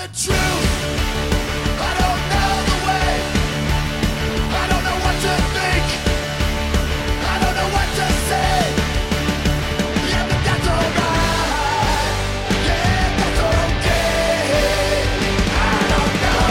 the truth. I don't know the way. I don't know what to think. I don't know what to say. Yeah, but that's alright. Yeah, that's okay. I don't know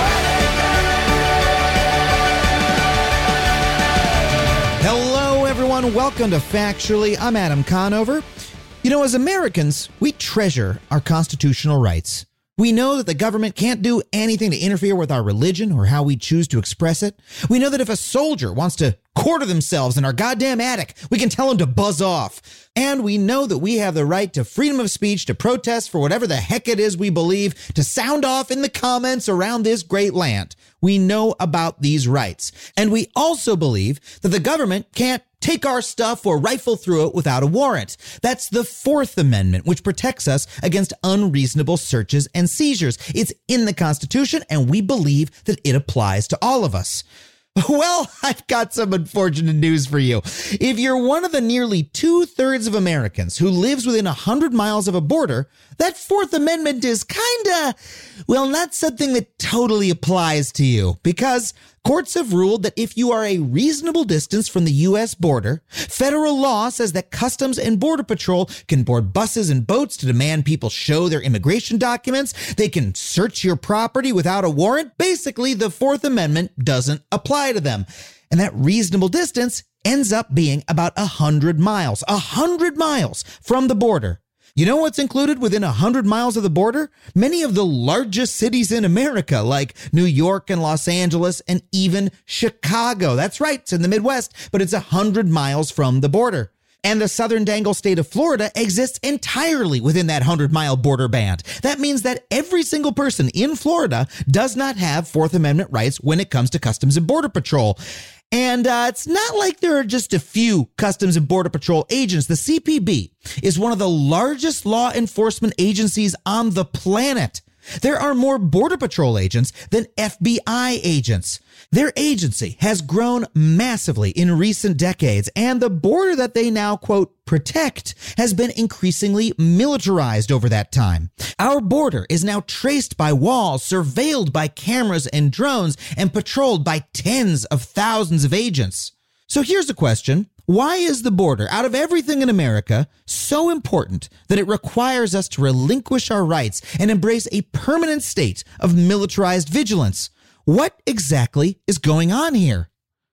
anything. Hello, everyone. Welcome to Factually. I'm Adam Conover. You know, as Americans, we treasure our constitutional rights. We know that the government can't do anything to interfere with our religion or how we choose to express it. We know that if a soldier wants to quarter themselves in our goddamn attic, we can tell him to buzz off. And we know that we have the right to freedom of speech, to protest for whatever the heck it is we believe, to sound off in the comments around this great land. We know about these rights. And we also believe that the government can't take our stuff or rifle through it without a warrant. That's the Fourth Amendment, which protects us against unreasonable searches and seizures. It's in the Constitution, and we believe that it applies to all of us. Well, I've got some unfortunate news for you. If you're one of the nearly 2/3 of Americans who lives within 100 miles of a border, that Fourth Amendment is kinda, well, not something that totally applies to you, because courts have ruled that if you are a reasonable distance from the U.S. border, federal law says that Customs and Border Patrol can board buses and boats to demand people show their immigration documents. They can search your property without a warrant. Basically, the Fourth Amendment doesn't apply to them. And that reasonable distance ends up being about 100 miles. 100 miles from the border. You know what's included within 100 miles of the border? Many of the largest cities in America, like New York and Los Angeles and even Chicago. That's right, it's in the Midwest, but it's 100 miles from the border. And the southern dangle state of Florida exists entirely within that 100-mile border band. That means that every single person in Florida does not have Fourth Amendment rights when it comes to Customs and Border Patrol. And it's not like there are just a few Customs and Border Patrol agents. The CPB is one of the largest law enforcement agencies on the planet. There are more Border Patrol agents than FBI agents. Their agency has grown massively in recent decades, and the border that they now, quote, protect has been increasingly militarized over that time. Our border is now traced by walls, surveilled by cameras and drones, and patrolled by tens of thousands of agents. So here's a question. Why is the border, out of everything in America, so important that it requires us to relinquish our rights and embrace a permanent state of militarized vigilance? What exactly is going on here?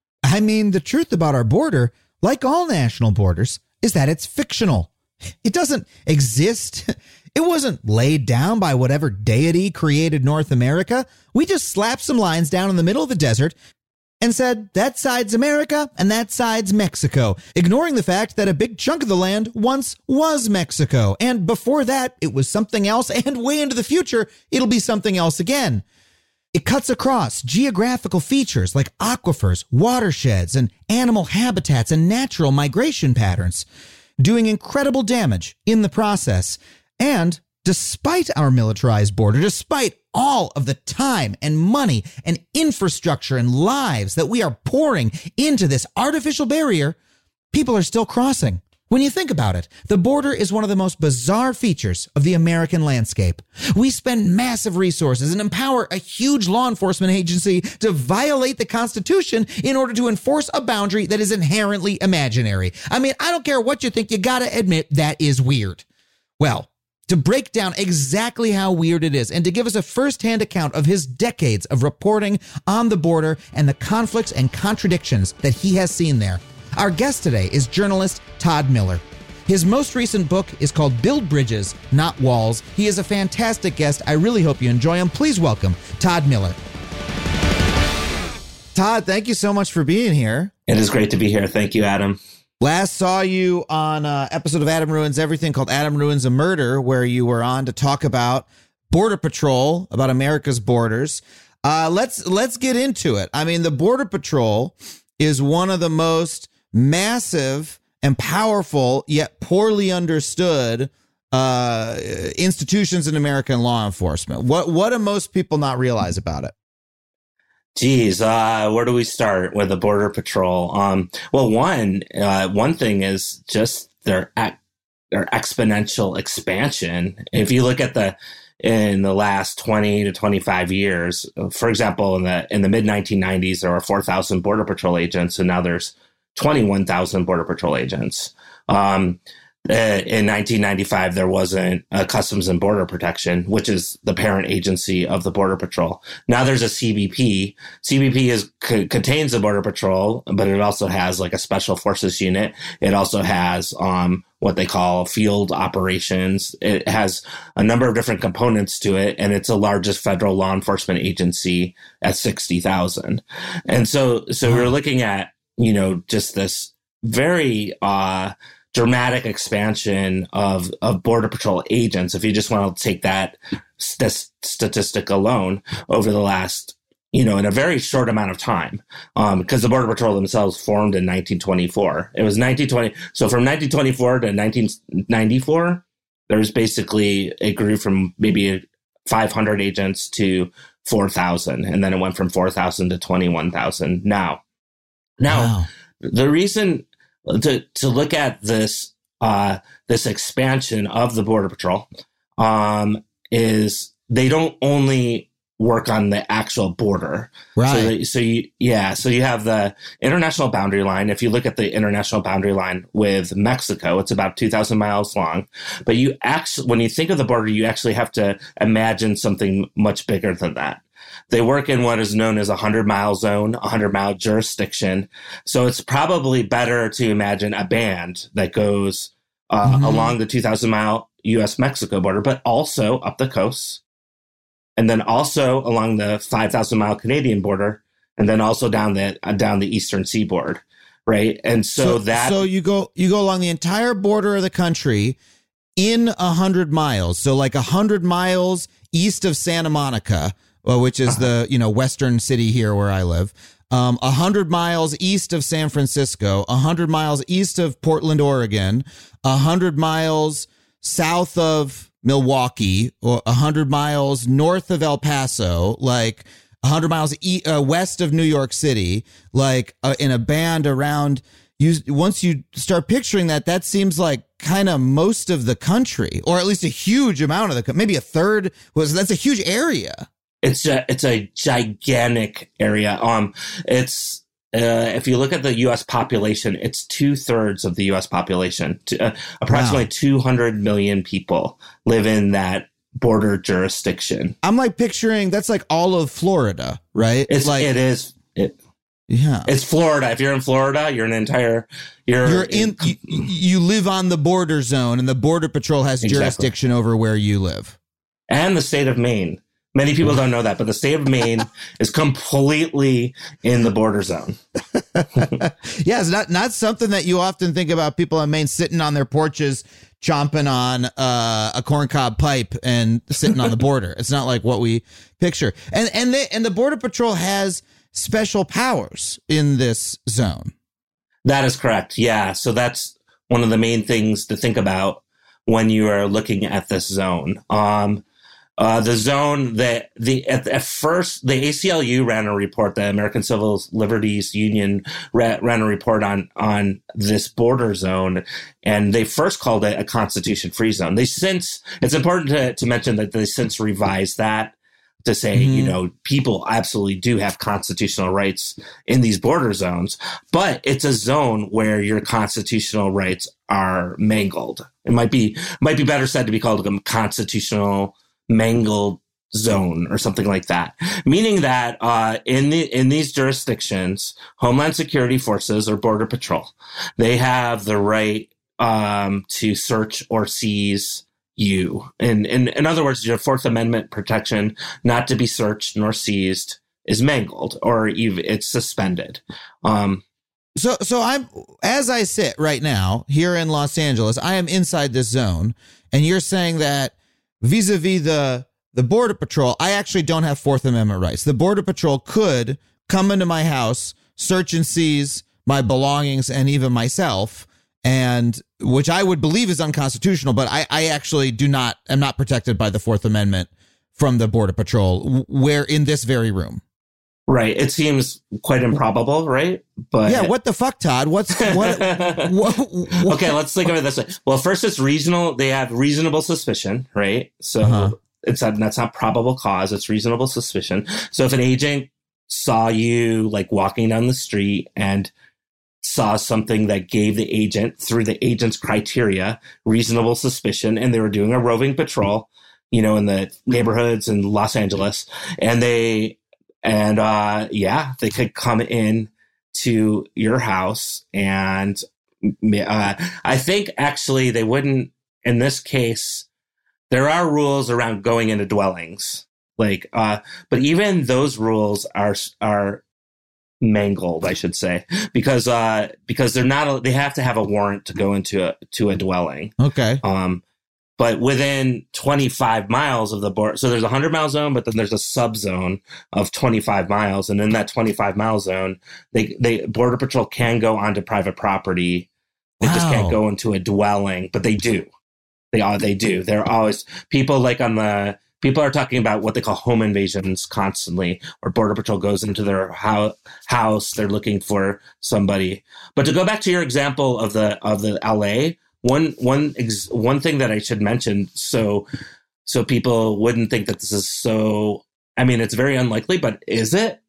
I mean, the truth about our border, like all national borders, is that it's fictional. It doesn't exist. It wasn't laid down by whatever deity created North America. We just slapped some lines down in the middle of the desert and said, that side's America and that side's Mexico, ignoring the fact that a big chunk of the land once was Mexico. And before that, it was something else, and way into the future, it'll be something else again. It cuts across geographical features like aquifers, watersheds, and animal habitats and natural migration patterns, doing incredible damage in the process. And despite our militarized border, despite all of the time and money and infrastructure and lives that we are pouring into this artificial barrier, people are still crossing. When you think about it, the border is one of the most bizarre features of the American landscape. We spend massive resources and empower a huge law enforcement agency to violate the Constitution in order to enforce a boundary that is inherently imaginary. I mean, I don't care what you think, you gotta admit that is weird. Well, to break down exactly how weird it is and to give us a first-hand account of his decades of reporting on the border and the conflicts and contradictions that he has seen there, our guest today is journalist Todd Miller. His most recent book is called Build Bridges, Not Walls. He is a fantastic guest. I really hope you enjoy him. Please welcome Todd Miller. Todd, thank you so much for being here. It is great to be here. Thank you, Adam. Last saw you on an episode of Adam Ruins Everything called Adam Ruins a Murder, where you were on to talk about Border Patrol, about America's borders. Let's get into it. I mean, the Border Patrol is one of the most massive and powerful, yet poorly understood institutions in American law enforcement. What do most people not realize about it? Geez, where do we start with the Border Patrol? Well, one thing is just their exponential expansion. If you look at the in the last 20 to 25 years. For example, in the mid 1990s, there were 4,000 Border Patrol agents, and now there's 21,000 Border Patrol agents. In 1995, there wasn't a Customs and Border Protection, which is the parent agency of the Border Patrol. Now there's a CBP. CBP contains the Border Patrol, but it also has like a Special Forces unit. It also has what they call field operations. It has a number of different components to it, and it's the largest federal law enforcement agency at 60,000. And so we're looking at, just this very dramatic expansion of Border Patrol agents, if you just want to take that statistic alone, over the last, in a very short amount of time, because the Border Patrol themselves formed in 1924. It was 1920. So from 1924 to 1994, there's basically, it grew from maybe 500 agents to 4,000. And then it went from 4,000 to 21,000 now. Wow. The reason to look at this expansion of the Border Patrol is they don't only work on the actual border, right? So you have the international boundary line. If you look at the international boundary line with Mexico, it's about 2,000 miles long. But when you think of the border, you actually have to imagine something much bigger than that. They work in what is known as a 100-mile zone, a 100-mile jurisdiction. So it's probably better to imagine a band that goes along the 2,000-mile U.S.-Mexico border, but also up the coast, and then also along the 5,000-mile Canadian border, and then also down the eastern seaboard, right? And so you go along the entire border of the country in 100 miles. So like 100 miles east of Santa Monica, which is the western city here where I live, 100 miles east of San Francisco, 100 miles east of Portland, Oregon, 100 miles south of Milwaukee, or 100 miles north of El Paso, like 100 miles west of New York City, like in a band around you. Once you start picturing that seems like kind of most of the country, or at least a huge amount of maybe a third. That's a huge area. It's a gigantic area. If you look at the U.S. population, it's 2/3 of the U.S. population. Approximately 200 million people live in that border jurisdiction. I'm like picturing that's like all of Florida, right? It's Florida. If you're in Florida, you live on the border zone, and the Border Patrol has jurisdiction over where you live. And the state of Maine. Many people don't know that, but the state of Maine is completely in the border zone. Yeah, it's not something that you often think about, people in Maine sitting on their porches, chomping on a corncob pipe and sitting on the border. It's not like what we picture. And the Border Patrol has special powers in this zone. That is correct. Yeah. So that's one of the main things to think about when you are looking at this zone. The zone that at first the ACLU ran a report, the American Civil Liberties Union ran a report on this border zone, and they first called it a constitution-free zone. It's important to mention that they since revised that to say, people absolutely do have constitutional rights in these border zones, but it's a zone where your constitutional rights are mangled. It might be better said to be called a constitutional mangled zone or something like that, meaning that in these jurisdictions, Homeland Security forces or Border Patrol, they have the right to search or seize you. In other words, your Fourth Amendment protection not to be searched nor seized is mangled, or even it's suspended. So I'm, as I sit right now here in Los Angeles, I am inside this zone, and you're saying that vis-a-vis the Border Patrol, I actually don't have Fourth Amendment rights. The Border Patrol could come into my house, search and seize my belongings and even myself, and which I would believe is unconstitutional, but I actually am not protected by the Fourth Amendment from the Border Patrol, where in this very room. Right. It seems quite improbable, right? But yeah, what the fuck, Todd? What? Okay, let's think of it this way. Well, first, it's regional. They have reasonable suspicion, right? So that's not probable cause. It's reasonable suspicion. So if an agent saw you like walking down the street and saw something that gave the agent, through the agent's criteria, reasonable suspicion, and they were doing a roving patrol, in the neighborhoods in Los Angeles, and they could come in to your house, and I think actually they wouldn't. In this case, there are rules around going into dwellings, but even those rules are mangled, I should say, because they're not. They have to have a warrant to go into a dwelling. Okay. But within 25 miles of the border, so there's a 100-mile zone, but then there's a sub-zone of 25 miles. And in that 25-mile zone, they Border Patrol can go onto private property. They just can't go into a dwelling, but they do. They do. They're always, people are talking about what they call home invasions constantly, where Border Patrol goes into their house, they're looking for somebody. But to go back to your example of the LA, one thing that I should mention, so people wouldn't think that this is so. I mean, it's very unlikely, but is it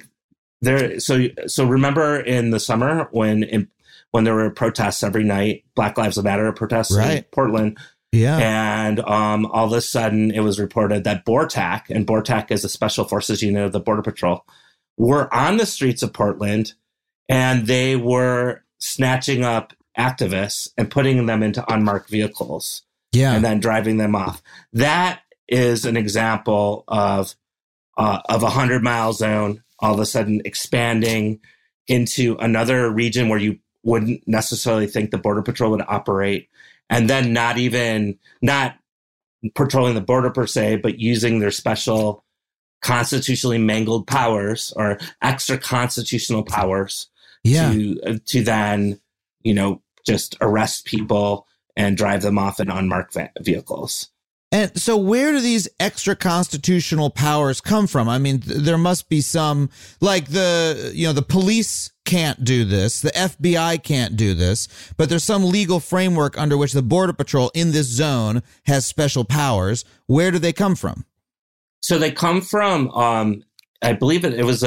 So remember in the summer when there were protests every night, Black Lives Matter protests in Portland. Yeah. And all of a sudden it was reported that BORTAC, and BORTAC is a special forces unit of the Border Patrol, were on the streets of Portland, and they were snatching up activists and putting them into unmarked vehicles. Yeah. And then driving them off. That is an example of a 100-mile zone all of a sudden expanding into another region where you wouldn't necessarily think the Border Patrol would operate, and then not patrolling the border per se, but using their special constitutionally mangled powers or extra constitutional powers to then, just arrest people and drive them off in unmarked vehicles. And so where do these extra constitutional powers come from? I mean, there must be some, like the police can't do this. The FBI can't do this, but there's some legal framework under which the Border Patrol in this zone has special powers. Where do they come from? So they come from, I believe it was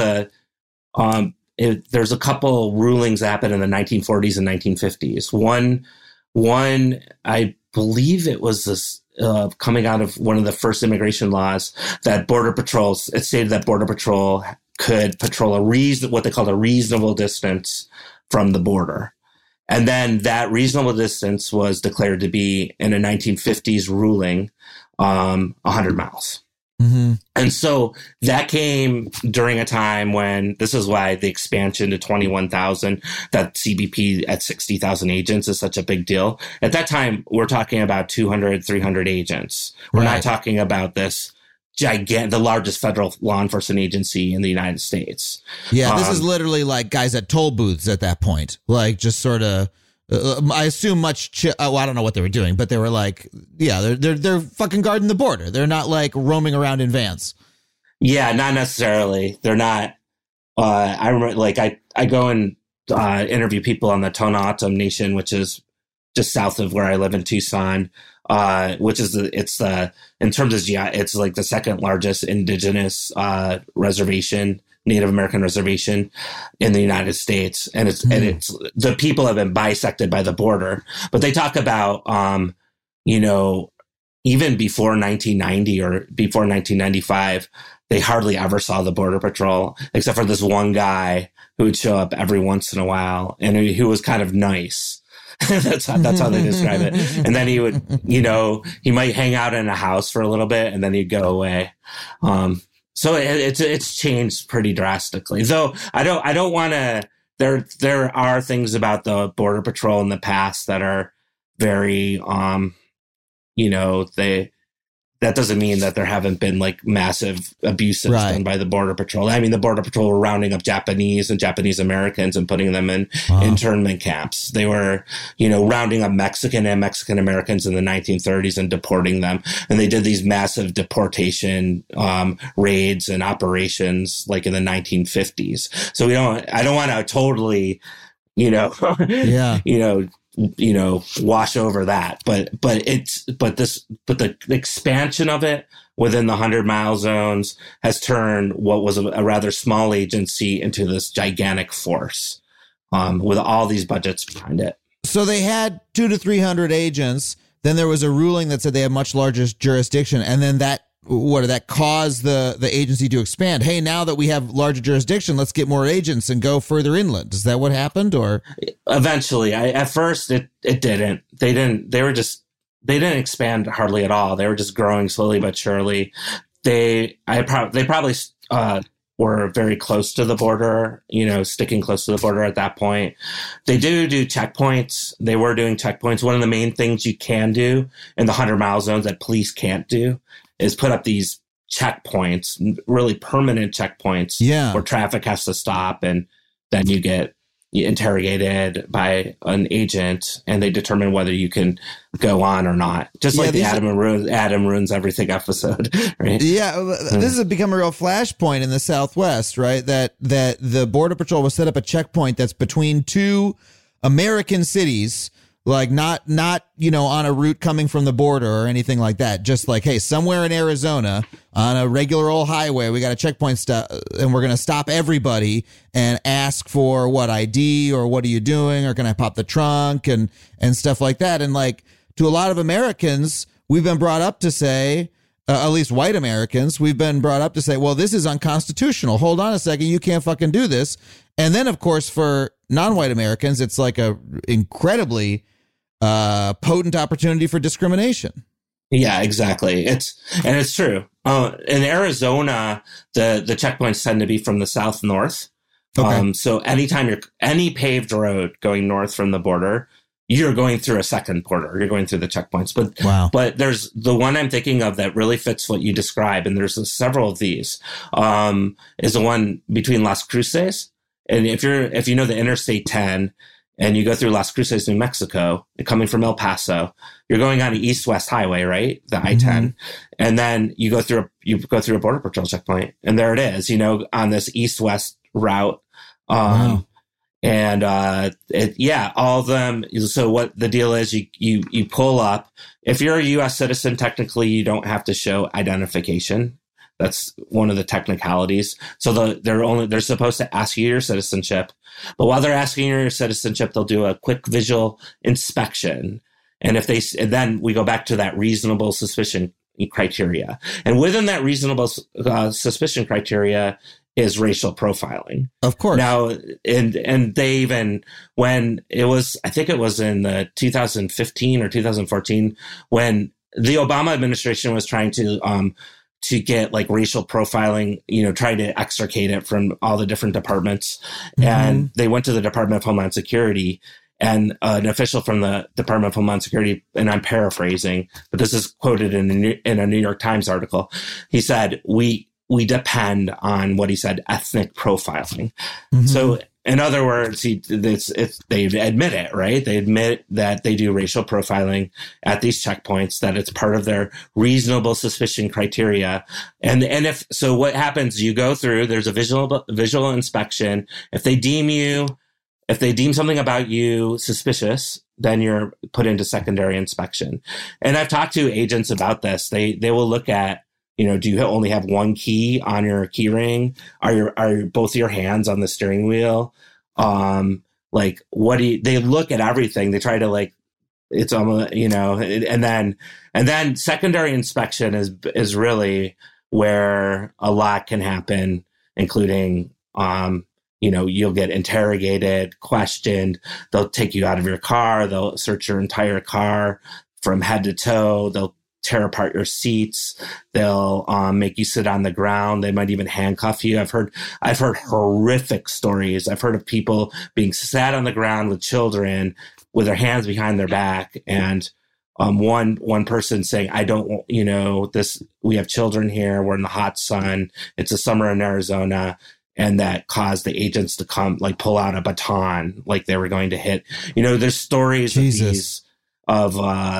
there's a couple rulings that happened in the 1940s and 1950s. One, I believe it was this, coming out of one of the first immigration laws, that it stated that Border Patrol could patrol what they called a reasonable distance from the border. And then that reasonable distance was declared to be, in a 1950s ruling, 100 miles. Mm-hmm. And so that came during a time when, this is why the expansion to 21,000, that CBP at 60,000 agents is such a big deal. At that time, we're talking about 200, 300 agents. We're not talking about this the largest federal law enforcement agency in the United States. Yeah, this is literally like guys at toll booths at that point, like just sort of. I assume I don't know what they were doing, but they were like, they're fucking guarding the border. They're not like roaming around in vans. Yeah, not necessarily. They're not. I remember, I go and interview people on the Tohono O'odham Nation, which is just south of where I live in Tucson, which is in terms of it's like the second largest indigenous reservation, Native American reservation in the United States. And it's the people have been bisected by the border, but they talk about, even before 1990 or before 1995, they hardly ever saw the Border Patrol, except for this one guy who would show up every once in a while and who was kind of nice. That's how they describe it. And then he would, he might hang out in a house for a little bit and then he'd go away. So it's changed pretty drastically. Though I don't want to. There are things about the Border Patrol in the past that are very, that doesn't mean that there haven't been like massive abuses done by the Border Patrol. I mean, the Border Patrol were rounding up Japanese and Japanese Americans and putting them in internment camps. They were, rounding up Mexican and Mexican Americans in the 1930s and deporting them. And they did these massive deportation raids and operations like in the 1950s. So I don't want to totally, wash over that, but the expansion of it within the 100-mile zones has turned what was a rather small agency into this gigantic force with all these budgets behind it. So they had 200 to 300 agents. Then there was a ruling that said they have much larger jurisdiction. And then that caused the agency to expand? Hey, now that we have larger jurisdiction, let's get more agents and go further inland. Is that what happened? Or eventually, at first it didn't. They didn't expand hardly at all. They were just growing slowly but surely. They probably were very close to the border, sticking close to the border at that point. They do checkpoints. They were doing checkpoints. One of the main things you can do in the 100-mile zones that police can't do is put up these checkpoints, really permanent checkpoints, where traffic has to stop, and then you get interrogated by an agent, and they determine whether you can go on or not. Just like the Adam ruins everything episode, right? Yeah, this has become a real flashpoint in the Southwest, right? That the Border Patrol will set up a checkpoint that's between two American cities, like not on a route coming from the border or anything like that. Just like, hey, somewhere in Arizona on a regular old highway, we got a checkpoint stop, and we're going to stop everybody and ask for what ID or what are you doing, or can I pop the trunk and stuff like that. And like, to a lot of Americans, we've been brought up to say, at least white Americans, we've been brought up to say, well, this is unconstitutional. Hold on a second. You can't fucking do this. And then, of course, for non-white Americans, it's like a incredibly potent opportunity for discrimination. Yeah, exactly. It's true. In Arizona, the checkpoints tend to be from the south north. Okay. So anytime any paved road going north from the border, you're going through a second border. You're going through the checkpoints. But there's the one I'm thinking of that really fits what you describe, and there's several of these. Is the one between Las Cruces, and if you know the Interstate 10. And you go through Las Cruces, New Mexico, coming from El Paso, you're going on an east-west highway, right? The I-10. And then you go through a Border Patrol checkpoint, and there it is, on this east-west route. Wow. And all of them. So what the deal is, you pull up. If you're a U.S. citizen, technically you don't have to show identification. That's one of the technicalities. So they're supposed to ask you your citizenship, but while they're asking you your citizenship, they'll do a quick visual inspection. And then we go back to that reasonable suspicion criteria. And within that reasonable suspicion criteria is racial profiling. Of course. Now, and they even, when it was, I think it was in the 2015 or 2014, when the Obama administration was trying to get like racial profiling, trying to extricate it from all the different departments. Mm-hmm. And they went to the Department of Homeland Security, and an official from the Department of Homeland Security, and I'm paraphrasing, but this is quoted in a New York Times article. He said, we depend on, what he said, ethnic profiling. Mm-hmm. So in other words, they admit it, right? They admit that they do racial profiling at these checkpoints, that it's part of their reasonable suspicion criteria. And if so, what happens? You go through. There's a visual inspection. If they deem something about you suspicious, then you're put into secondary inspection. And I've talked to agents about this. They will look at, do you only have one key on your key ring? Are both your hands on the steering wheel? Like, they look at everything. They try to it's almost, and then secondary inspection is really where a lot can happen, including, you'll get interrogated, questioned. They'll take you out of your car. They'll search your entire car from head to toe. They'll tear apart your seats. They'll make you sit on the ground. They might even handcuff you. I've heard horrific stories. I've heard of people being sat on the ground with children with their hands behind their back, and one person saying, "I don't, this. We have children here. We're in the hot sun. It's a summer in Arizona." And that caused the agents to come, pull out a baton, like they were going to hit. There's stories of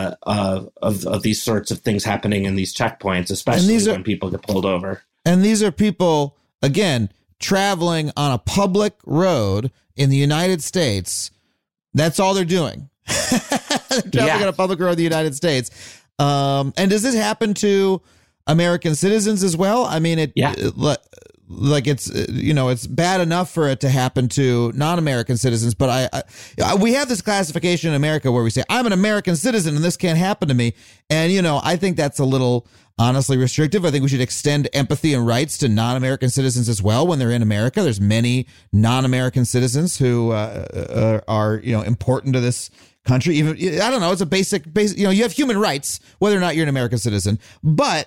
these sorts of things happening in these checkpoints, especially when people get pulled over. And these are people, again, traveling on a public road in the United States. That's all they're doing. They're traveling on a public road in the United States. And does this happen to American citizens as well? I mean, like it's it's bad enough for it to happen to non-American citizens, but we have this classification in America where we say I'm an American citizen and this can't happen to me, and I think that's a little honestly restrictive. I think we should extend empathy and rights to non-American citizens as well when they're in America. There's many non-American citizens who are important to this country. Even I don't know, it's a basic you have human rights whether or not you're an American citizen, but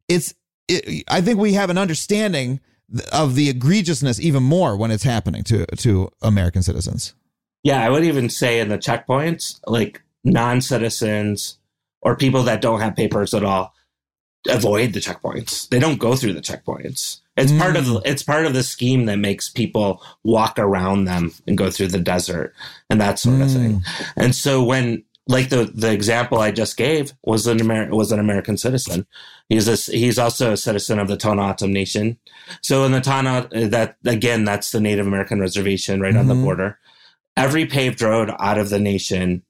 I think we have an understanding of the egregiousness even more when it's happening to American citizens. Yeah, I would even say in the checkpoints, like non-citizens or people that don't have papers at all avoid the checkpoints. They don't go through the checkpoints. It's part of the scheme that makes people walk around them and go through the desert and that sort of thing. And so when, like the example I just gave was an American citizen. He's also a citizen of the Tohono O'odham Nation. So in the Tohono, that's the Native American reservation right on the border. Every paved road out of the nation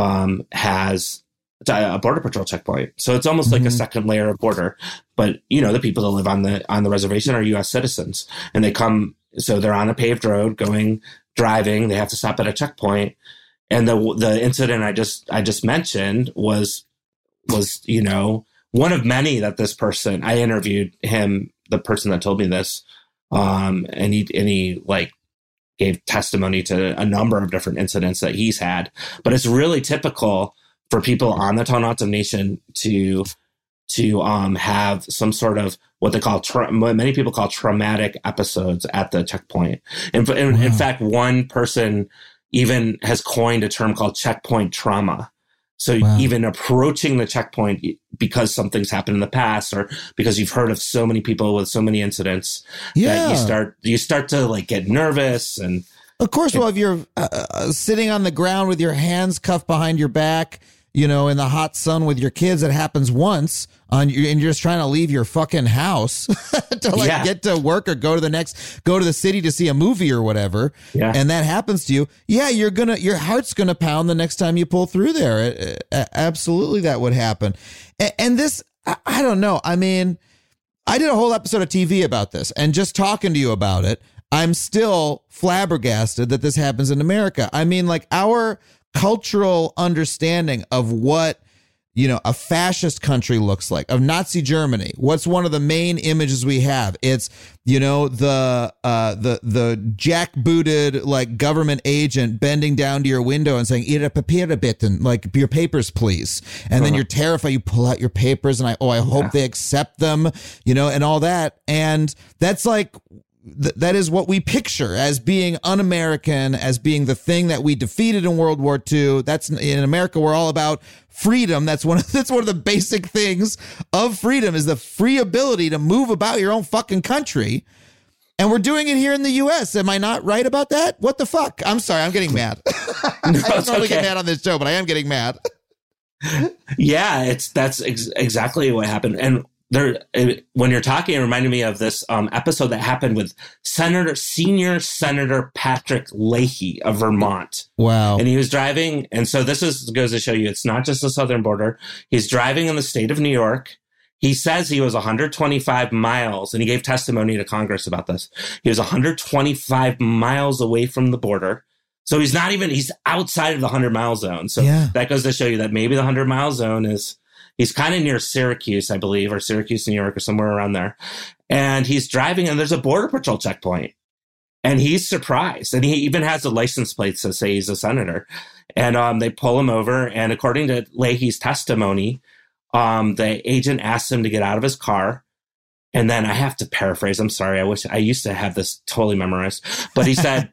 has a border patrol checkpoint. So it's almost like a second layer of border. But the people that live on the reservation are U.S. citizens, and they come. So they're on a paved road driving. They have to stop at a checkpoint. And the incident I just mentioned was one of many that this person, I interviewed him, the person that told me this, and he like gave testimony to a number of different incidents that he's had. But it's really typical for people on the Tohono O'odham Nation to have some sort of what they call what many people call traumatic episodes at the checkpoint. In fact, one person even has coined a term called checkpoint trauma. So even approaching the checkpoint because something's happened in the past, or because you've heard of so many people with so many incidents, that you start to like get nervous. And of course, if you're sitting on the ground with your hands cuffed behind your back, in the hot sun with your kids, it happens once and you're just trying to leave your fucking house to get to work or go to the city to see a movie or whatever. Yeah. And that happens to you. Yeah. Your heart's going to pound the next time you pull through there. Absolutely. That would happen. And this, I don't know. I mean, I did a whole episode of TV about this, and just talking to you about it, I'm still flabbergasted that this happens in America. I mean, like our cultural understanding of what a fascist country looks like, of Nazi Germany. What's one of the main images we have? It's the jackbooted like government agent bending down to your window and saying "Ihre Papiere bitten," like your papers please, and then you're terrified. You pull out your papers and I hope they accept them, and all that. And that's like. That is what we picture as being un-American, as being the thing that we defeated in World War II. That's in America. We're all about freedom. That's one of the basic things of freedom, is the free ability to move about your own fucking country. And we're doing it here in the U.S. Am I not right about that? What the fuck? I'm sorry. I'm getting mad. I don't normally get mad on this show, but I am getting mad. Yeah, that's exactly what happened. And when you're talking, it reminded me of this episode that happened with Senior Senator Patrick Leahy of Vermont. Wow. And he was driving. And so this goes to show you, it's not just the southern border. He's driving in the state of New York. He says he was 125 miles, and he gave testimony to Congress about this. He was 125 miles away from the border. So he's outside of the 100-mile zone. So that goes to show you that maybe the 100-mile zone he's kind of near Syracuse, I believe, or Syracuse, New York, or somewhere around there. And he's driving, and there's a border patrol checkpoint. And he's surprised. And he even has a license plate to say he's a senator. And they pull him over. And according to Leahy's testimony, the agent asked him to get out of his car. And then I have to paraphrase. I'm sorry. I wish I used to have this totally memorized. But he said,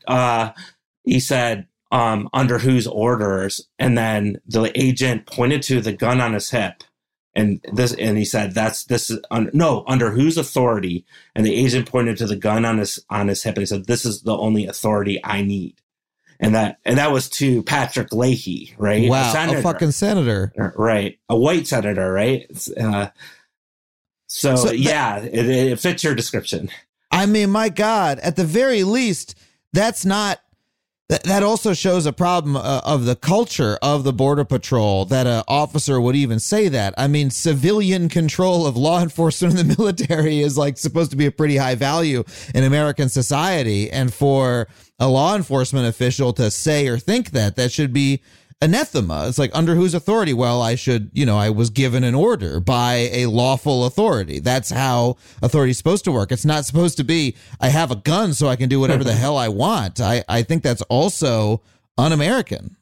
under whose orders? And then the agent pointed to the gun on his hip. And he said, under whose authority? And the agent pointed to the gun on his hip, and he said, "This is the only authority I need." And that was to Patrick Leahy, right? Wow, a fucking senator, right? A white senator, right? It fits your description. I mean, my God, at the very least, that's That also shows a problem of the culture of the Border Patrol, that an officer would even say that. I mean, civilian control of law enforcement in the military is like supposed to be a pretty high value in American society. And for a law enforcement official to say or think that should be anathema. It's like, under whose authority? Well, I was given an order by a lawful authority. That's how authority is supposed to work. It's not supposed to be, I have a gun so I can do whatever the hell I want. I think that's also un-American.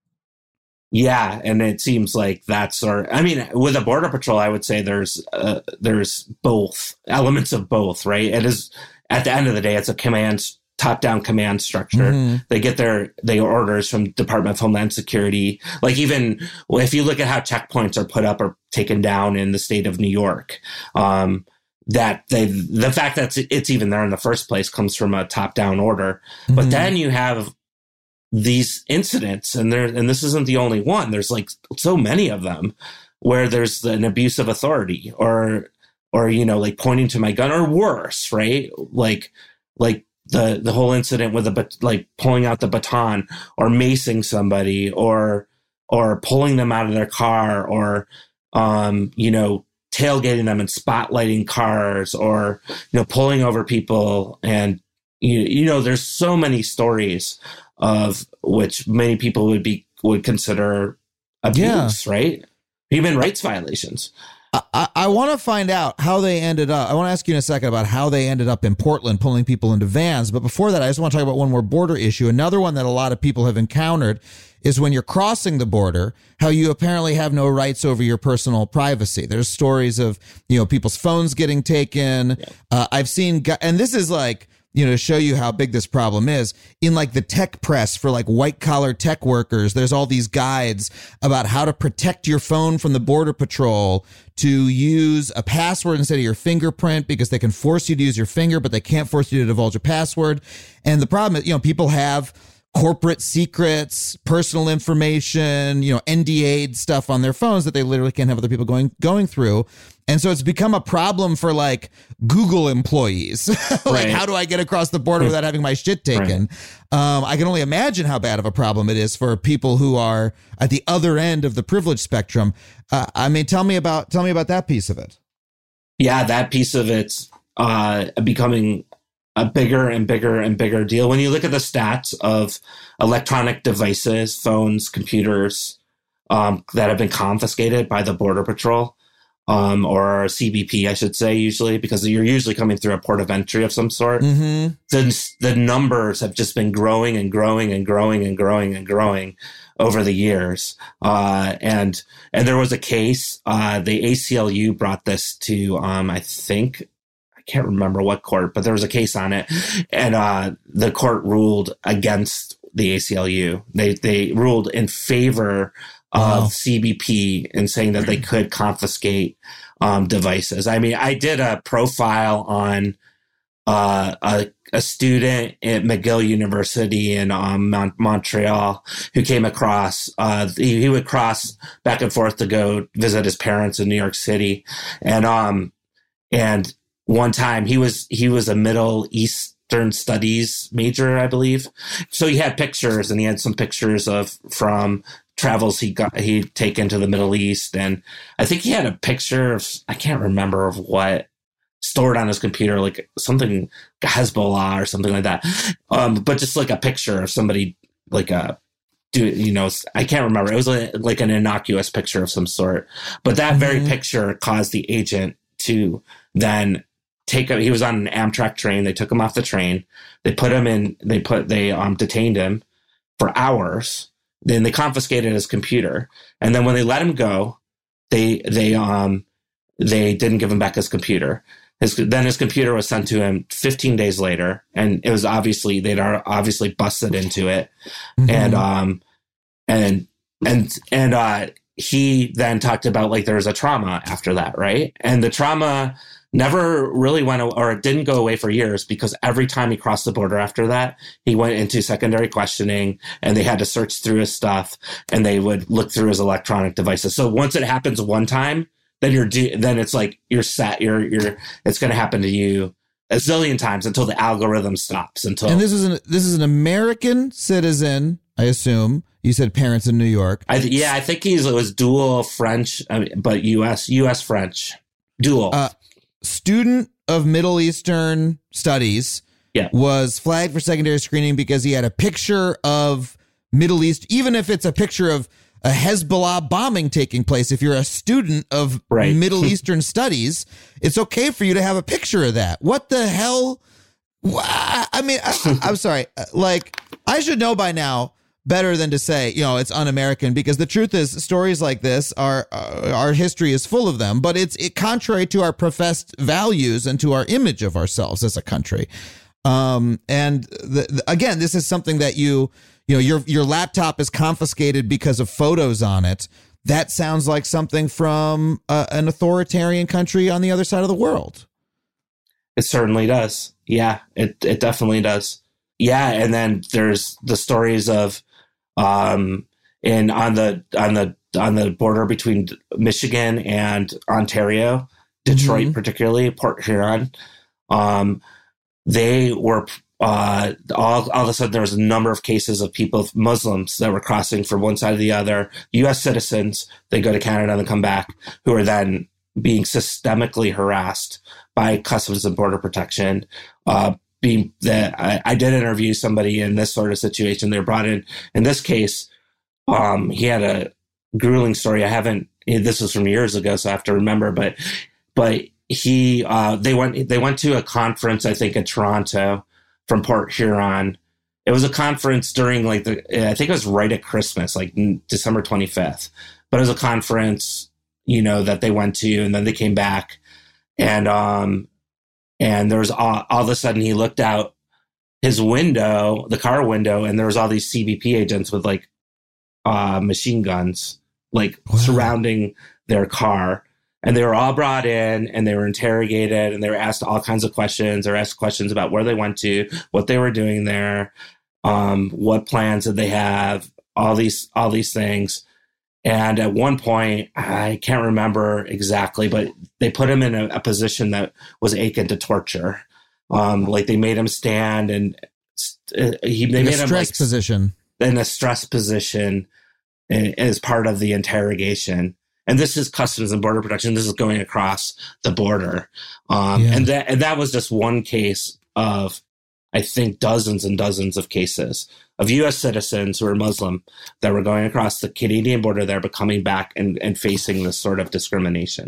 Yeah, and it seems like that's with the Border Patrol, I would say there's both elements of both, right? It is, at the end of the day, it's a top-down command structure. Mm-hmm. They get their orders from Department of Homeland Security. Like, even if you look at how checkpoints are put up or taken down in the state of New York, the fact that it's even there in the first place comes from a top-down order. Mm-hmm. But then you have these incidents, and this isn't the only one. There's like so many of them where there's an abuse of authority, or like pointing to my gun, or worse, right? Like the whole incident with pulling out the baton, or macing somebody, or pulling them out of their car, or tailgating them and spotlighting cars, or pulling over people. And there's so many stories of which many people would consider abuse, right? Human rights violations. I want to find out how they ended up. I want to ask you in a second about how they ended up in Portland pulling people into vans. But before that, I just want to talk about one more border issue. Another one that a lot of people have encountered is when you're crossing the border, how you apparently have no rights over your personal privacy. There's stories of, people's phones getting taken. Yeah. I've seen, and this is like, to show you how big this problem is, in like the tech press for like white collar tech workers, there's all these guides about how to protect your phone from the Border Patrol, to use a password instead of your fingerprint, because they can force you to use your finger, but they can't force you to divulge a password. And the problem is, people have corporate secrets, personal information, NDA stuff on their phones that they literally can't have other people going through. And so it's become a problem for like Google employees. Like, right. How do I get across the border without having my shit taken? Right. I can only imagine how bad of a problem it is for people who are at the other end of the privilege spectrum. Tell me about that piece of it. Yeah, that piece of it's becoming a bigger and bigger and bigger deal. When you look at the stats of electronic devices, phones, computers, that have been confiscated by the Border Patrol, or CBP, I should say, usually, because you're usually coming through a port of entry of some sort. Mm-hmm. The numbers have just been growing and growing and growing and growing and growing over the years. And there was a case, the ACLU brought this to, I can't remember what court, but there was a case on it, and the court ruled against the ACLU. They ruled in favor of CBP in saying that they could confiscate devices. I mean, I did a profile on a student at McGill University in Montreal who came across, he would cross back and forth to go visit his parents in New York City. And one time he was a Middle Eastern Studies major, I believe. So he had pictures, and he had some pictures from travels he'd taken to the Middle East. And I think he had a picture of, I can't remember of what, stored on his computer, like something Hezbollah or something like that. But just like a picture of somebody, like I can't remember. It was like an innocuous picture of some sort. But that very picture caused the agent to then he was on an Amtrak train. They took him off the train. They put him in, they detained him for hours. Then they confiscated his computer. And then when they let him go, they didn't give him back his computer. Then his computer was sent to him 15 days later, and it was they'd obviously busted into it. Mm-hmm. And he then talked about, like, there was a trauma after that, right? And the trauma never really went, or it didn't go away for years, because every time he crossed the border after that, he went into secondary questioning, and they had to search through his stuff, and they would look through his electronic devices. So once it happens one time, then then it's like you're set. It's going to happen to you a zillion times until the algorithm stops. And this is an American citizen, I assume. You said parents in New York. I think it was dual French, but U.S. French. Dual. Student of Middle Eastern Studies. Yeah. Was flagged for secondary screening because he had a picture of Middle East, even if it's a picture of a Hezbollah bombing taking place. If you're a student of Middle Eastern Studies, it's okay for you to have a picture of that. What the hell? I mean, I'm sorry. Like, I should know by now better than to say, it's un-American, because the truth is stories like this our history is full of them, but it's contrary to our professed values and to our image of ourselves as a country. And again, this is something that your laptop is confiscated because of photos on it. That sounds like something from an authoritarian country on the other side of the world. It certainly does. Yeah, it definitely does. Yeah, and then there's the stories of on the border between Michigan and Ontario, Detroit, particularly Port Huron. They were all of a sudden there was a number of cases of Muslims that were crossing from one side to the other, U.S. citizens. They go to Canada and come back, who are then being systemically harassed by Customs and Border Protection. I did interview somebody in this sort of situation. They were brought in this case. He had a grueling story. This was from years ago, so I have to remember, but they went to a conference, I think in Toronto from Port Huron. It was a conference during I think it was right at Christmas, like December 25th, but it was a conference, that they went to, and then they came back, and there was all of a sudden he looked out his window, the car window, and there was all these CBP agents with machine guns, surrounding their car. And they were all brought in and they were interrogated and they were asked all kinds of questions. They were asked questions about where they went to, what they were doing there, what plans did they have, all these things. And at one point, I can't remember exactly, but they put him in a position that was akin to torture. They made him stand and they made him in a stress position as part of the interrogation. And this is Customs and Border Protection. This is going across the border. And that was just one case of, I think, dozens and dozens of cases of U.S. citizens who are Muslim that were going across the Canadian border there, but coming back and facing this sort of discrimination.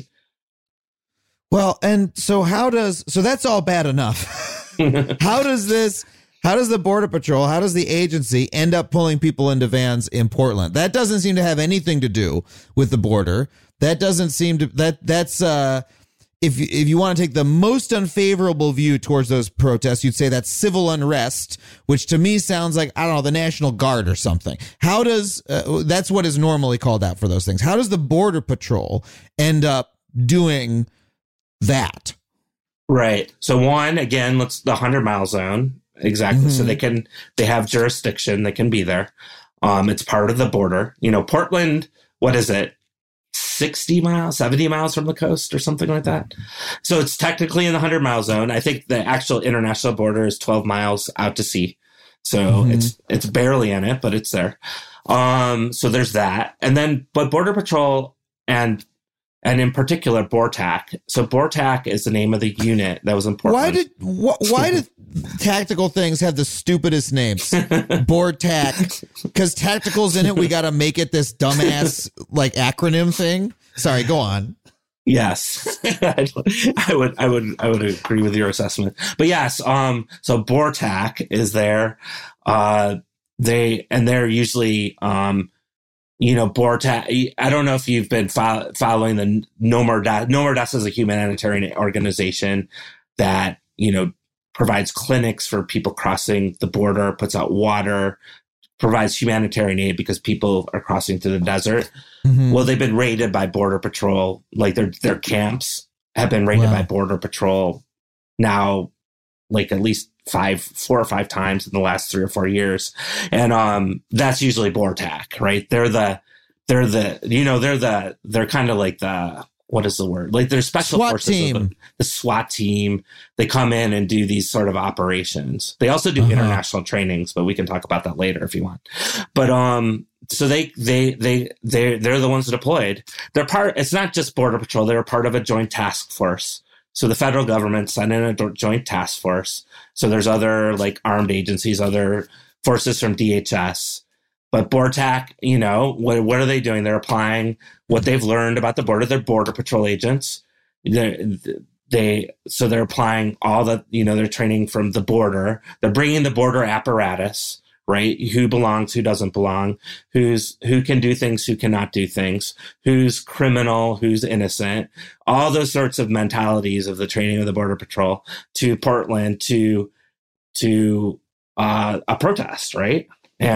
Well, and so that's all bad enough. How does the Border Patrol, how does the agency end up pulling people into vans in Portland? That doesn't seem to have anything to do with the border. That doesn't seem to, that's if you want to take the most unfavorable view towards those protests, you'd say that's civil unrest, which to me sounds like, I don't know, the National Guard or something. How does, that's what is normally called out for those things. How does the Border Patrol end up doing that? Right. So one, again, the 100-mile zone. Exactly. So they have jurisdiction. They can be there. It's part of the border. Portland, what is it? 60 miles, 70 miles from the coast or something like that. So it's technically in the 100-mile zone. I think the actual international border is 12 miles out to sea. So it's barely in it, but it's there. So there's that. And then, but Border Patrol and in particular, BORTAC. So BORTAC is the name of the unit that was in Portland. Why did tactical things have the stupidest names? BORTAC. Because tactical's in it, we got to make it this dumbass acronym thing. Sorry, go on. Yes, I would agree with your assessment. But yes, so BORTAC is there. They're usually BORTAC. I don't know if you've been following the No More Deaths. No More Deaths is a humanitarian organization that provides clinics for people crossing the border, puts out water, provides humanitarian aid because people are crossing through the desert. Well, they've been raided by Border Patrol. Their camps have been raided by Border Patrol now, at least 4 or 5 times in the last 3 or 4 years. And that's usually BORTAC, right? They're kind of like the what is the word? Like there's special SWAT forces, team. The SWAT team. They come in and do these sort of operations. They also do international trainings, but we can talk about that later if you want. But so they're the ones deployed. They're part. It's not just Border Patrol. They're part of a joint task force. So the federal government sent in a joint task force. So there's other like armed agencies, other forces from DHS. But BORTAC, you know, what are they doing? They're applying what they've learned about the border. They're Border Patrol agents. They're applying all the, you know, they're training from the border. They're bringing the border apparatus, right? Who belongs, who doesn't belong, who can do things, who cannot do things, who's criminal, who's innocent, all those sorts of mentalities of the training of the Border Patrol to Portland to a protest, right?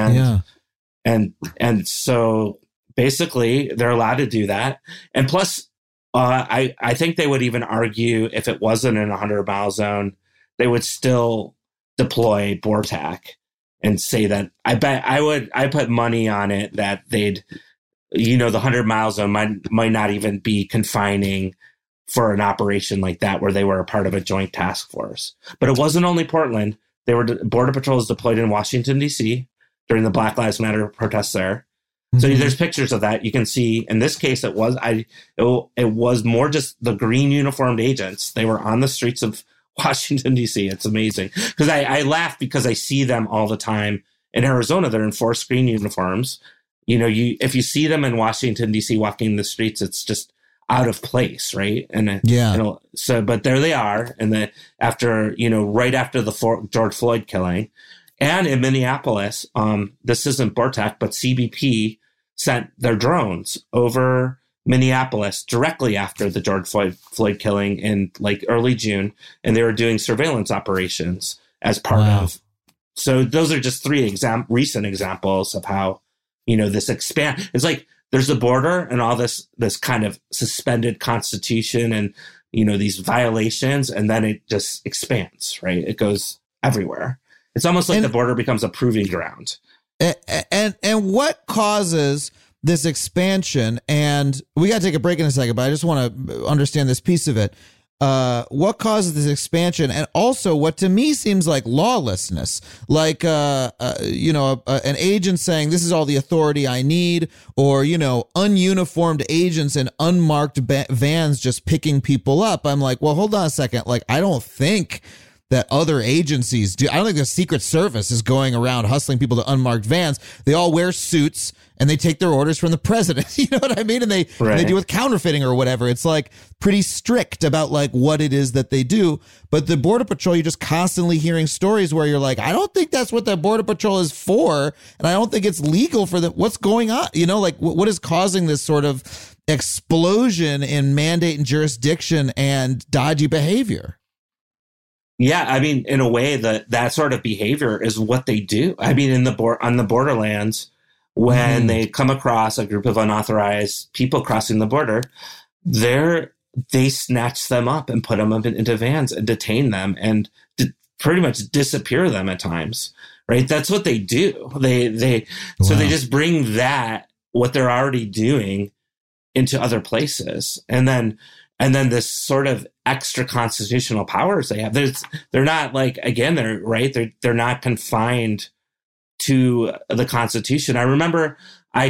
And so basically they're allowed to do that. And plus, I think they would even argue if it wasn't in a 100-mile zone, they would still deploy BORTAC and say that I put money on it that they'd, you know, the 100-mile zone might not even be confining for an operation like that where they were a part of a joint task force. But it wasn't only Portland. Border Patrol is deployed in Washington, D.C. during the Black Lives Matter protests there. Mm-hmm. So there's pictures of that. You can see in this case, it was more just the green uniformed agents. They were on the streets of Washington, D.C. It's amazing because I laugh because I see them all the time in Arizona. They're in forest green uniforms. You know, if you see them in Washington, D.C. walking the streets, it's just out of place, right? And but there they are. And right after the George Floyd killing. And in Minneapolis, this isn't BORTAC, but CBP sent their drones over Minneapolis directly after the George Floyd killing in like early June. And they were doing surveillance operations as part of. So those are just three recent examples of how, you know, this expand. It's like there's the border and all this kind of suspended constitution and, you know, these violations. And then it just expands, right? It goes everywhere. It's almost like the border becomes a proving ground. And what causes this expansion? And we got to take a break in a second, but I just want to understand this piece of it. What causes this expansion? And also what to me seems like lawlessness, like, an agent saying this is all the authority I need, or, you know, ununiformed agents in unmarked vans just picking people up. I'm like, well, hold on a second. Like, I don't think that other agencies do. I don't think the Secret Service is going around hustling people to unmarked vans. They all wear suits and they take their orders from the president. You know what I mean? And they deal with counterfeiting or whatever. It's like pretty strict about like what it is that they do. But the Border Patrol, you're just constantly hearing stories where you're like, I don't think that's what the Border Patrol is for. And I don't think it's legal for them. What's going on? You know, like what is causing this sort of explosion in mandate and jurisdiction and dodgy behavior? Yeah, I mean, in a way, that sort of behavior is what they do. I mean, on the borderlands, when they come across a group of unauthorized people crossing the border, they snatch them up and put them up into vans and detain them and pretty much disappear them at times. Right? That's what they do. So they just bring what they're already doing into other places, and then this sort of extra constitutional powers they have. They're not like, again, they're not confined to the Constitution. I remember I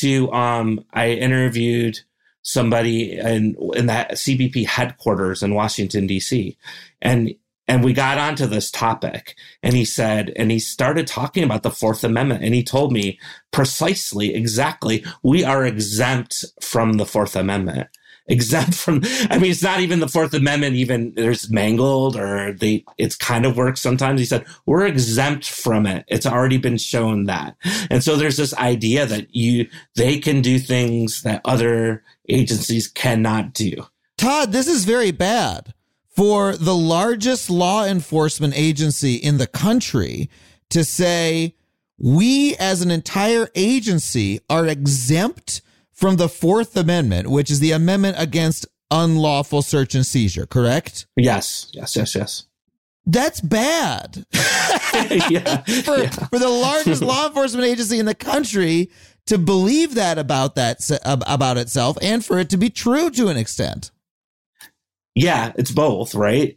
interviewed somebody in that CBP headquarters in Washington, D.C. And we got onto this topic, and he started talking about the Fourth Amendment, and he told me exactly, we are exempt from the Fourth Amendment. Exempt from, I mean, it's not even the Fourth Amendment, even there's mangled or it's kind of works sometimes. He said, we're exempt from it. It's already been shown that. And so there's this idea that they can do things that other agencies cannot do. Todd, this is very bad for the largest law enforcement agency in the country to say, we as an entire agency are exempt from the Fourth Amendment, which is the amendment against unlawful search and seizure, correct? Yes. That's bad. For the largest law enforcement agency in the country to believe that about itself and for it to be true to an extent. Yeah, it's both, right?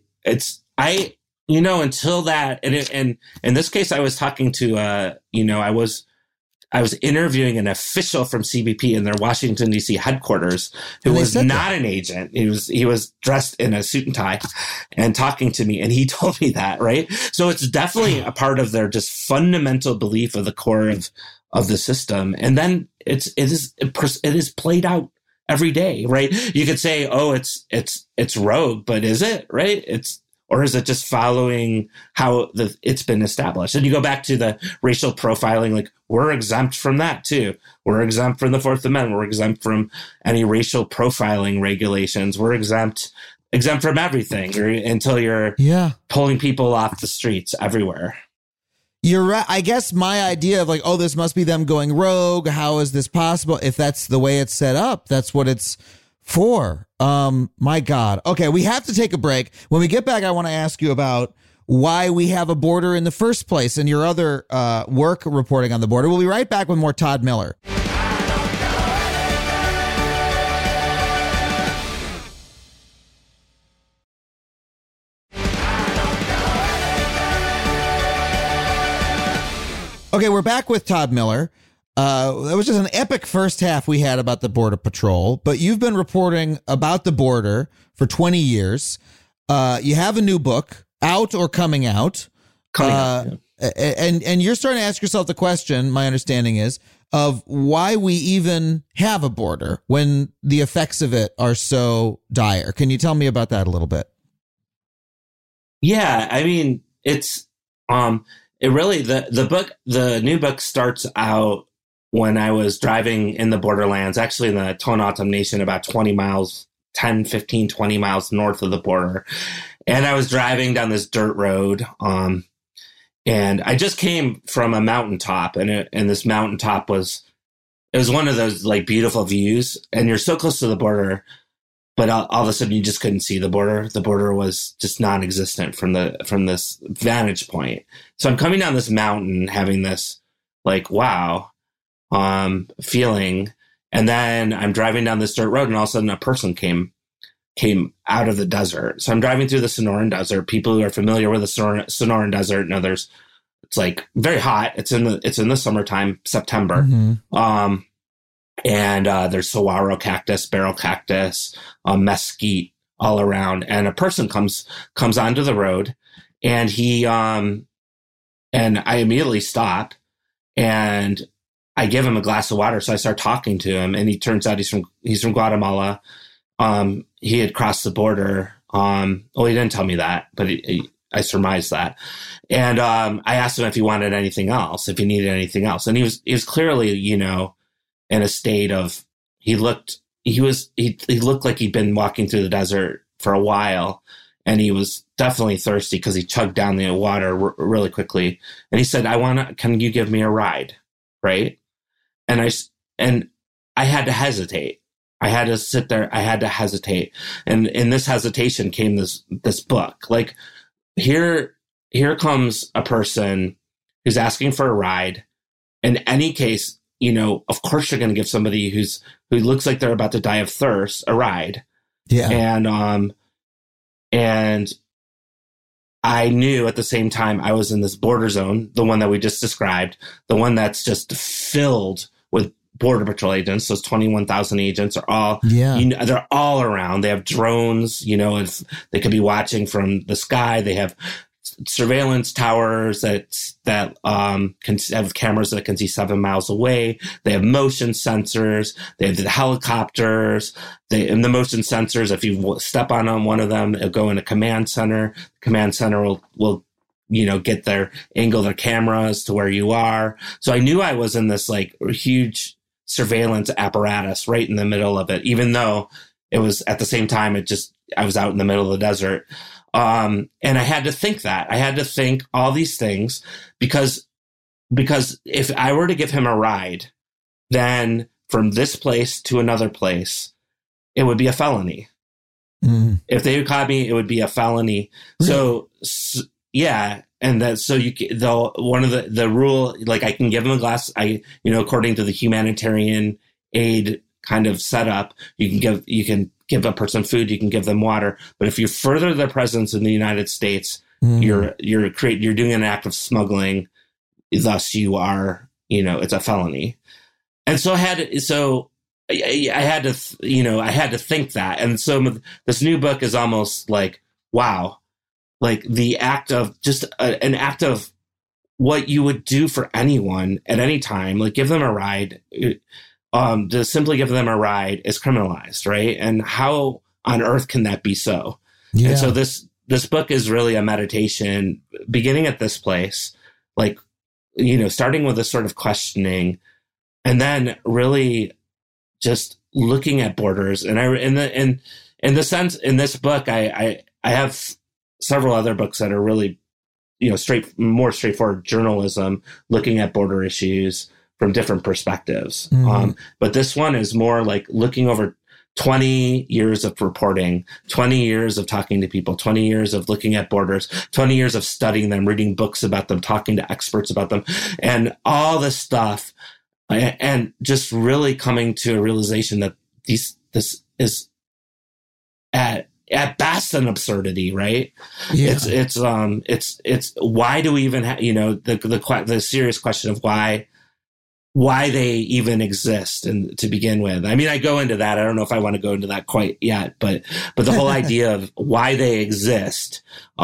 Until that, and in this case, I was talking to, I was interviewing an official from CBP in their Washington, D.C. headquarters who was not an agent. He was dressed in a suit and tie and talking to me. And he told me that, right? So it's definitely a part of their just fundamental belief of the core of the system. And then it is played out every day, right? You could say, oh, it's rogue, but is it, right? Or is it just following how it's been established? And you go back to the racial profiling, like we're exempt from that too. We're exempt from the Fourth Amendment. We're exempt from any racial profiling regulations. We're exempt from everything until you're pulling people off the streets everywhere. You're right. I guess my idea of like, oh, this must be them going rogue. How is this possible? If that's the way it's set up, that's what it's for. My God. Okay, we have to take a break. When we get back, I want to ask you about why we have a border in the first place and your other work reporting on the border. We'll be right back with more Todd Miller. Okay, we're back with Todd Miller. That was just an epic first half we had about the Border Patrol, but you've been reporting about the border for 20 years. You have a new book out or coming out. And you're starting to ask yourself the question, my understanding is, of why we even have a border when the effects of it are so dire. Can you tell me about that a little bit? Yeah, I mean, it's the new book starts out when I was driving in the borderlands, actually in the Tohono O'odham Nation, about 20 miles, 10, 15, 20 miles north of the border. And I was driving down this dirt road. And I just came from a mountaintop, and this mountaintop was one of those like beautiful views. And you're so close to the border, but all of a sudden you just couldn't see the border. The border was just non-existent from this vantage point. So I'm coming down this mountain, having this like, wow, feeling. And then I'm driving down this dirt road, and all of a sudden a person came out of the desert. So I'm driving through the Sonoran Desert. People who are familiar with the Sonoran Desert know it's like very hot. It's in the summertime, September. Mm-hmm. And there's saguaro cactus, barrel cactus, mesquite all around. And a person comes onto the road, and and I immediately stop, and I give him a glass of water. So I start talking to him, and he turns out he's from Guatemala. He had crossed the border. Well, he didn't tell me that, but I surmised that. And I asked him if he wanted anything else, if he needed anything else. And he was clearly, in a state of, he looked like he'd been walking through the desert for a while, and he was definitely thirsty because he chugged down the water really quickly. And he said, can you give me a ride? Right. And I had to hesitate. I had to sit there. I had to hesitate. And in this hesitation came this book. Like, here comes a person who's asking for a ride. In any case, of course you're going to give somebody who looks like they're about to die of thirst a ride. Yeah. And I knew at the same time I was in this border zone, the one that we just described, the one that's just filled with Border Patrol agents. Those 21,000 agents are all, they're all around. They have drones, if they could be watching from the sky. They have surveillance towers that can have cameras that can see 7 miles away. They have motion sensors. They have the helicopters. And the motion sensors, if you step on one of them, it'll go in a command center. The command center will get angle their cameras to where you are. So I knew I was in this like huge surveillance apparatus right in the middle of it, even though it was at the same time, I was out in the middle of the desert. And I had to think I had to think all these things because if I were to give him a ride, then from this place to another place, it would be a felony. Mm. If they caught me, it would be a felony. Really? So yeah. that so one of the rule, like I can give them a glass, according to the humanitarian aid kind of setup, you can give a person food, you can give them water, but if you further their presence in the United States, you're doing an act of smuggling, thus you are, it's a felony. And so I had to think that. And so this new book is almost like, wow, like the act of just an act of what you would do for anyone at any time, like give them a ride, to simply give them a ride is criminalized, right? And how on earth can that be so? Yeah. And so this book is really a meditation beginning at this place, like, starting with this sort of questioning, and then really just looking at borders. And in this book, I have several other books that are really, more straightforward journalism, looking at border issues from different perspectives. But this one is more like looking over 20 years of reporting, 20 years of talking to people, 20 years of looking at borders, 20 years of studying them, reading books about them, talking to experts about them, and all this stuff. And just really coming to a realization that this is at best an absurdity, right? Yeah. It's why do we even have, the serious question of why they even exist, and to begin with. I mean, I go into that. I don't know if I want to go into that quite yet, but the whole idea of why they exist,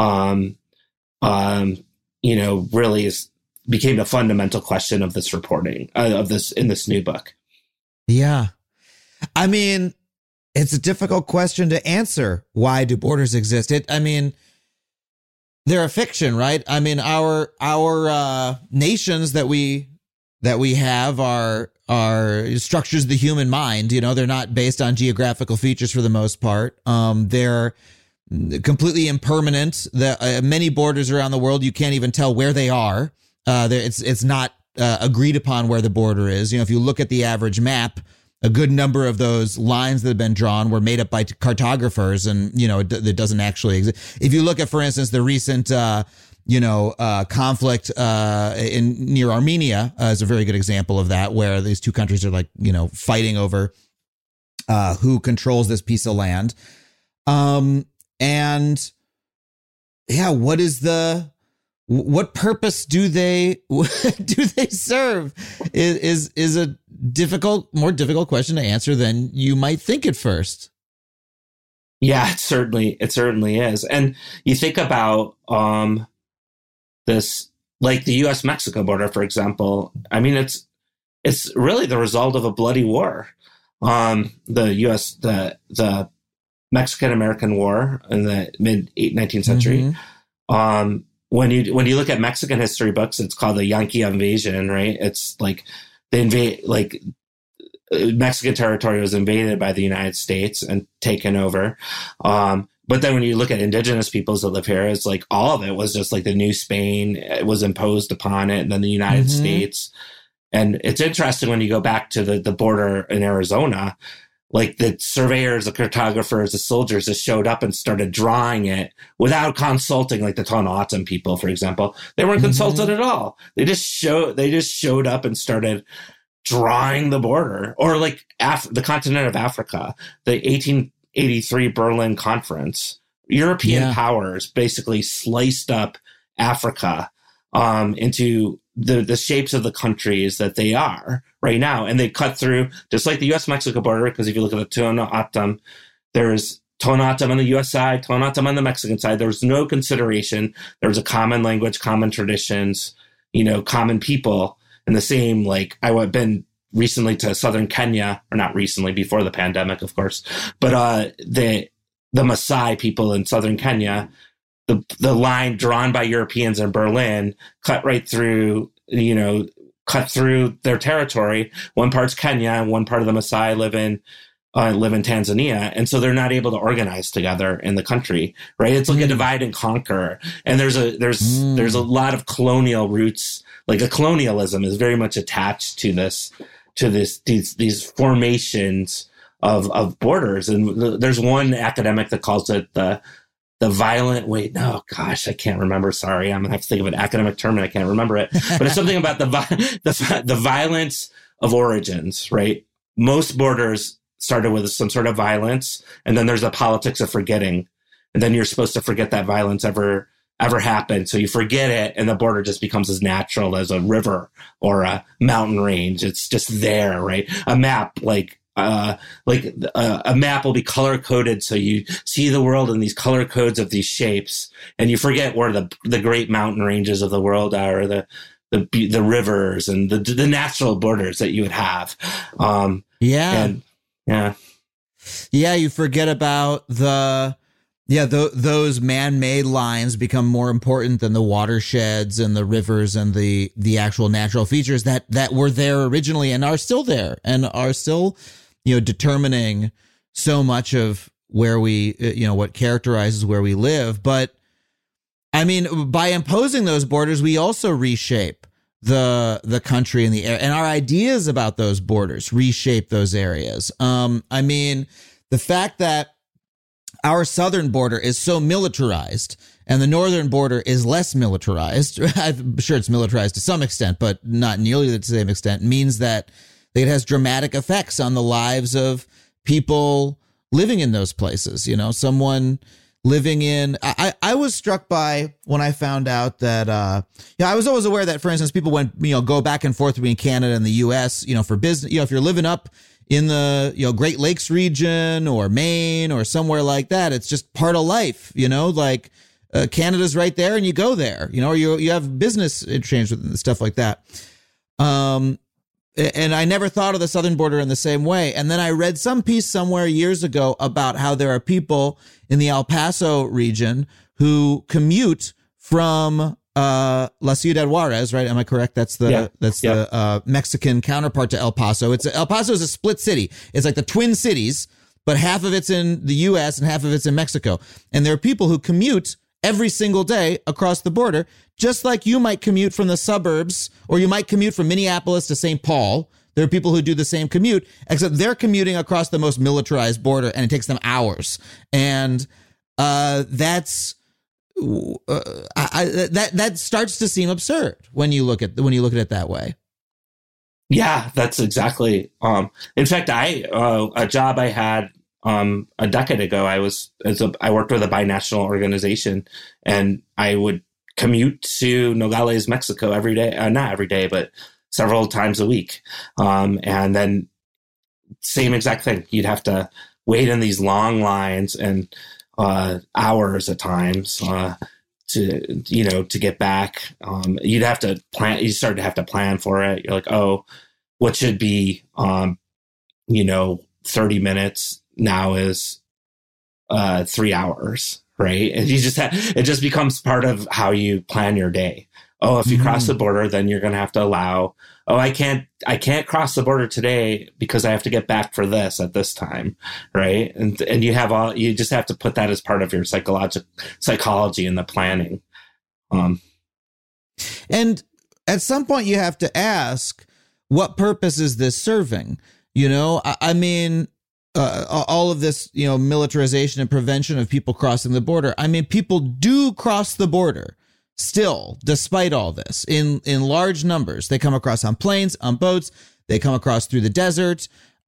really became a fundamental question of this reporting in this new book. Yeah. I mean, it's a difficult question to answer. Why do borders exist? They're a fiction, right? I mean, our nations that we have are structures of the human mind. They're not based on geographical features for the most part. They're completely impermanent. Many borders around the world, you can't even tell where they are. It's not agreed upon where the border is. If you look at the average map, a good number of those lines that have been drawn were made up by cartographers, and it doesn't actually exist. If you look at, for instance, the recent conflict near Armenia is a very good example of that, where these two countries are fighting over who controls this piece of land. And yeah, what purpose do they serve is a more difficult question to answer than you might think at first. Yeah, it certainly is. And you think about this, like the U.S.-Mexico border, for example. I mean, it's really the result of a bloody war. The Mexican-American War in the mid-19th century. Mm-hmm. When you look at Mexican history books, it's called the Yankee invasion, right? It's like Mexican territory was invaded by the United States and taken over. But then when you look at indigenous peoples that live here, it's like all of it was just like the New Spain. It was imposed upon it, and then the United States. And it's interesting when you go back to the border in Arizona, like the surveyors, the cartographers, the soldiers just showed up and started drawing it without consulting, like the Tohono people, for example. They weren't consulted at all. They just showed up and started drawing the border. Or like the continent of Africa, the 1883 Berlin Conference. European powers basically sliced up Africa into the shapes of the countries that they are right now. And they cut through, just like the U.S.-Mexico border, because if you look at the Tohono, there's Tohono on the U.S. side, Tohono on the Mexican side. There was no consideration. There was a common language, common traditions, common people. And the same, like I've been recently to southern Kenya, or not recently, before the pandemic, of course. But the Maasai people in southern Kenya, the line drawn by Europeans in Berlin cut right through, cut through their territory. One part's Kenya, and one part of the Maasai live in Tanzania. And so they're not able to organize together in the country, right? It's like a divide and conquer. And there's a lot of colonial roots. Like a colonialism is very much attached to these formations of borders. And there's one academic that calls it the violent, wait, no, gosh, I can't remember. Sorry. I'm going to have to think of an academic term and I can't remember it. But it's something about the violence of origins, right? Most borders started with some sort of violence, and then there's the politics of forgetting. And then you're supposed to forget that violence ever happened. So you forget it, and the border just becomes as natural as a river or a mountain range. It's just there, right? A map, a map will be color coded, so you see the world in these color codes of these shapes, and you forget where the great mountain ranges of the world are, or the rivers and the natural borders that you would have. You forget about those man-made lines become more important than the watersheds and the rivers and the actual natural features that were there originally and are still there and are still, determining so much of where we, what characterizes where we live. But I mean, by imposing those borders, we also reshape the country and the air, and our ideas about those borders reshape those areas. I mean, the fact that our southern border is so militarized and the northern border is less militarized, I'm sure it's militarized to some extent, but not nearly to the same extent, means that it has dramatic effects on the lives of people living in those places. Someone living in, I was struck by when I found out that, I was always aware that, for instance, people go back and forth between Canada and the US, for business, if you're living up in the, Great Lakes region or Maine or somewhere like that, it's just part of life, Canada's right there and you go there, or you have business exchange with stuff like that. And I never thought of the southern border in the same way. And then I read some piece somewhere years ago about how there are people in the El Paso region who commute from La Ciudad Juarez, right? Am I correct? That's the Mexican counterpart to El Paso. El Paso is a split city. It's like the Twin Cities, but half of it's in the U.S. and half of it's in Mexico. And there are people who commute every single day across the border, just like you might commute from the suburbs, or you might commute from Minneapolis to St. Paul. There are people who do the same commute, except they're commuting across the most militarized border, and it takes them hours. And that starts to seem absurd when you look at it that way. Yeah, that's exactly. In fact, a job I had a decade ago, I worked with a binational organization, and I would commute to Nogales, Mexico every day, not every day, but several times a week. And then same exact thing. You'd have to wait in these long lines and hours at times to get back. You'd have to plan. You start to have to plan for it. You're like, oh, what should be 30 minutes now is 3 hours, right? And it just becomes part of how you plan your day. Oh, if you cross the border, then you're going to have to allow, I can't cross the border today because I have to get back for this at this time, right? And you just have to put that as part of your psychology in the planning. And at some point you have to ask, what purpose is this serving? I mean, all of this, militarization and prevention of people crossing the border. I mean, people do cross the border still, despite all this, in large numbers. They come across on planes, on boats. They come across through the desert.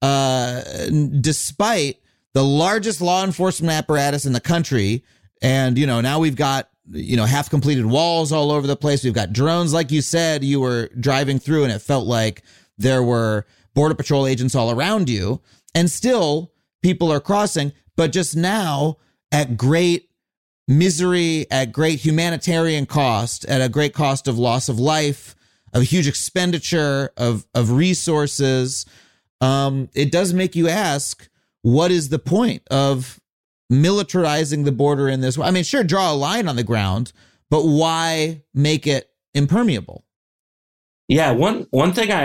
Despite the largest law enforcement apparatus in the country. And, now we've got, half completed walls all over the place. We've got drones. Like you said, you were driving through and it felt like there were Border Patrol agents all around you. And still, people are crossing, but just now at great misery, at great humanitarian cost, at a great cost of loss of life, of huge expenditure of resources. It does make you ask, what is the point of militarizing the border in this way? I mean, sure, draw a line on the ground, but why make it impermeable? Yeah, one thing I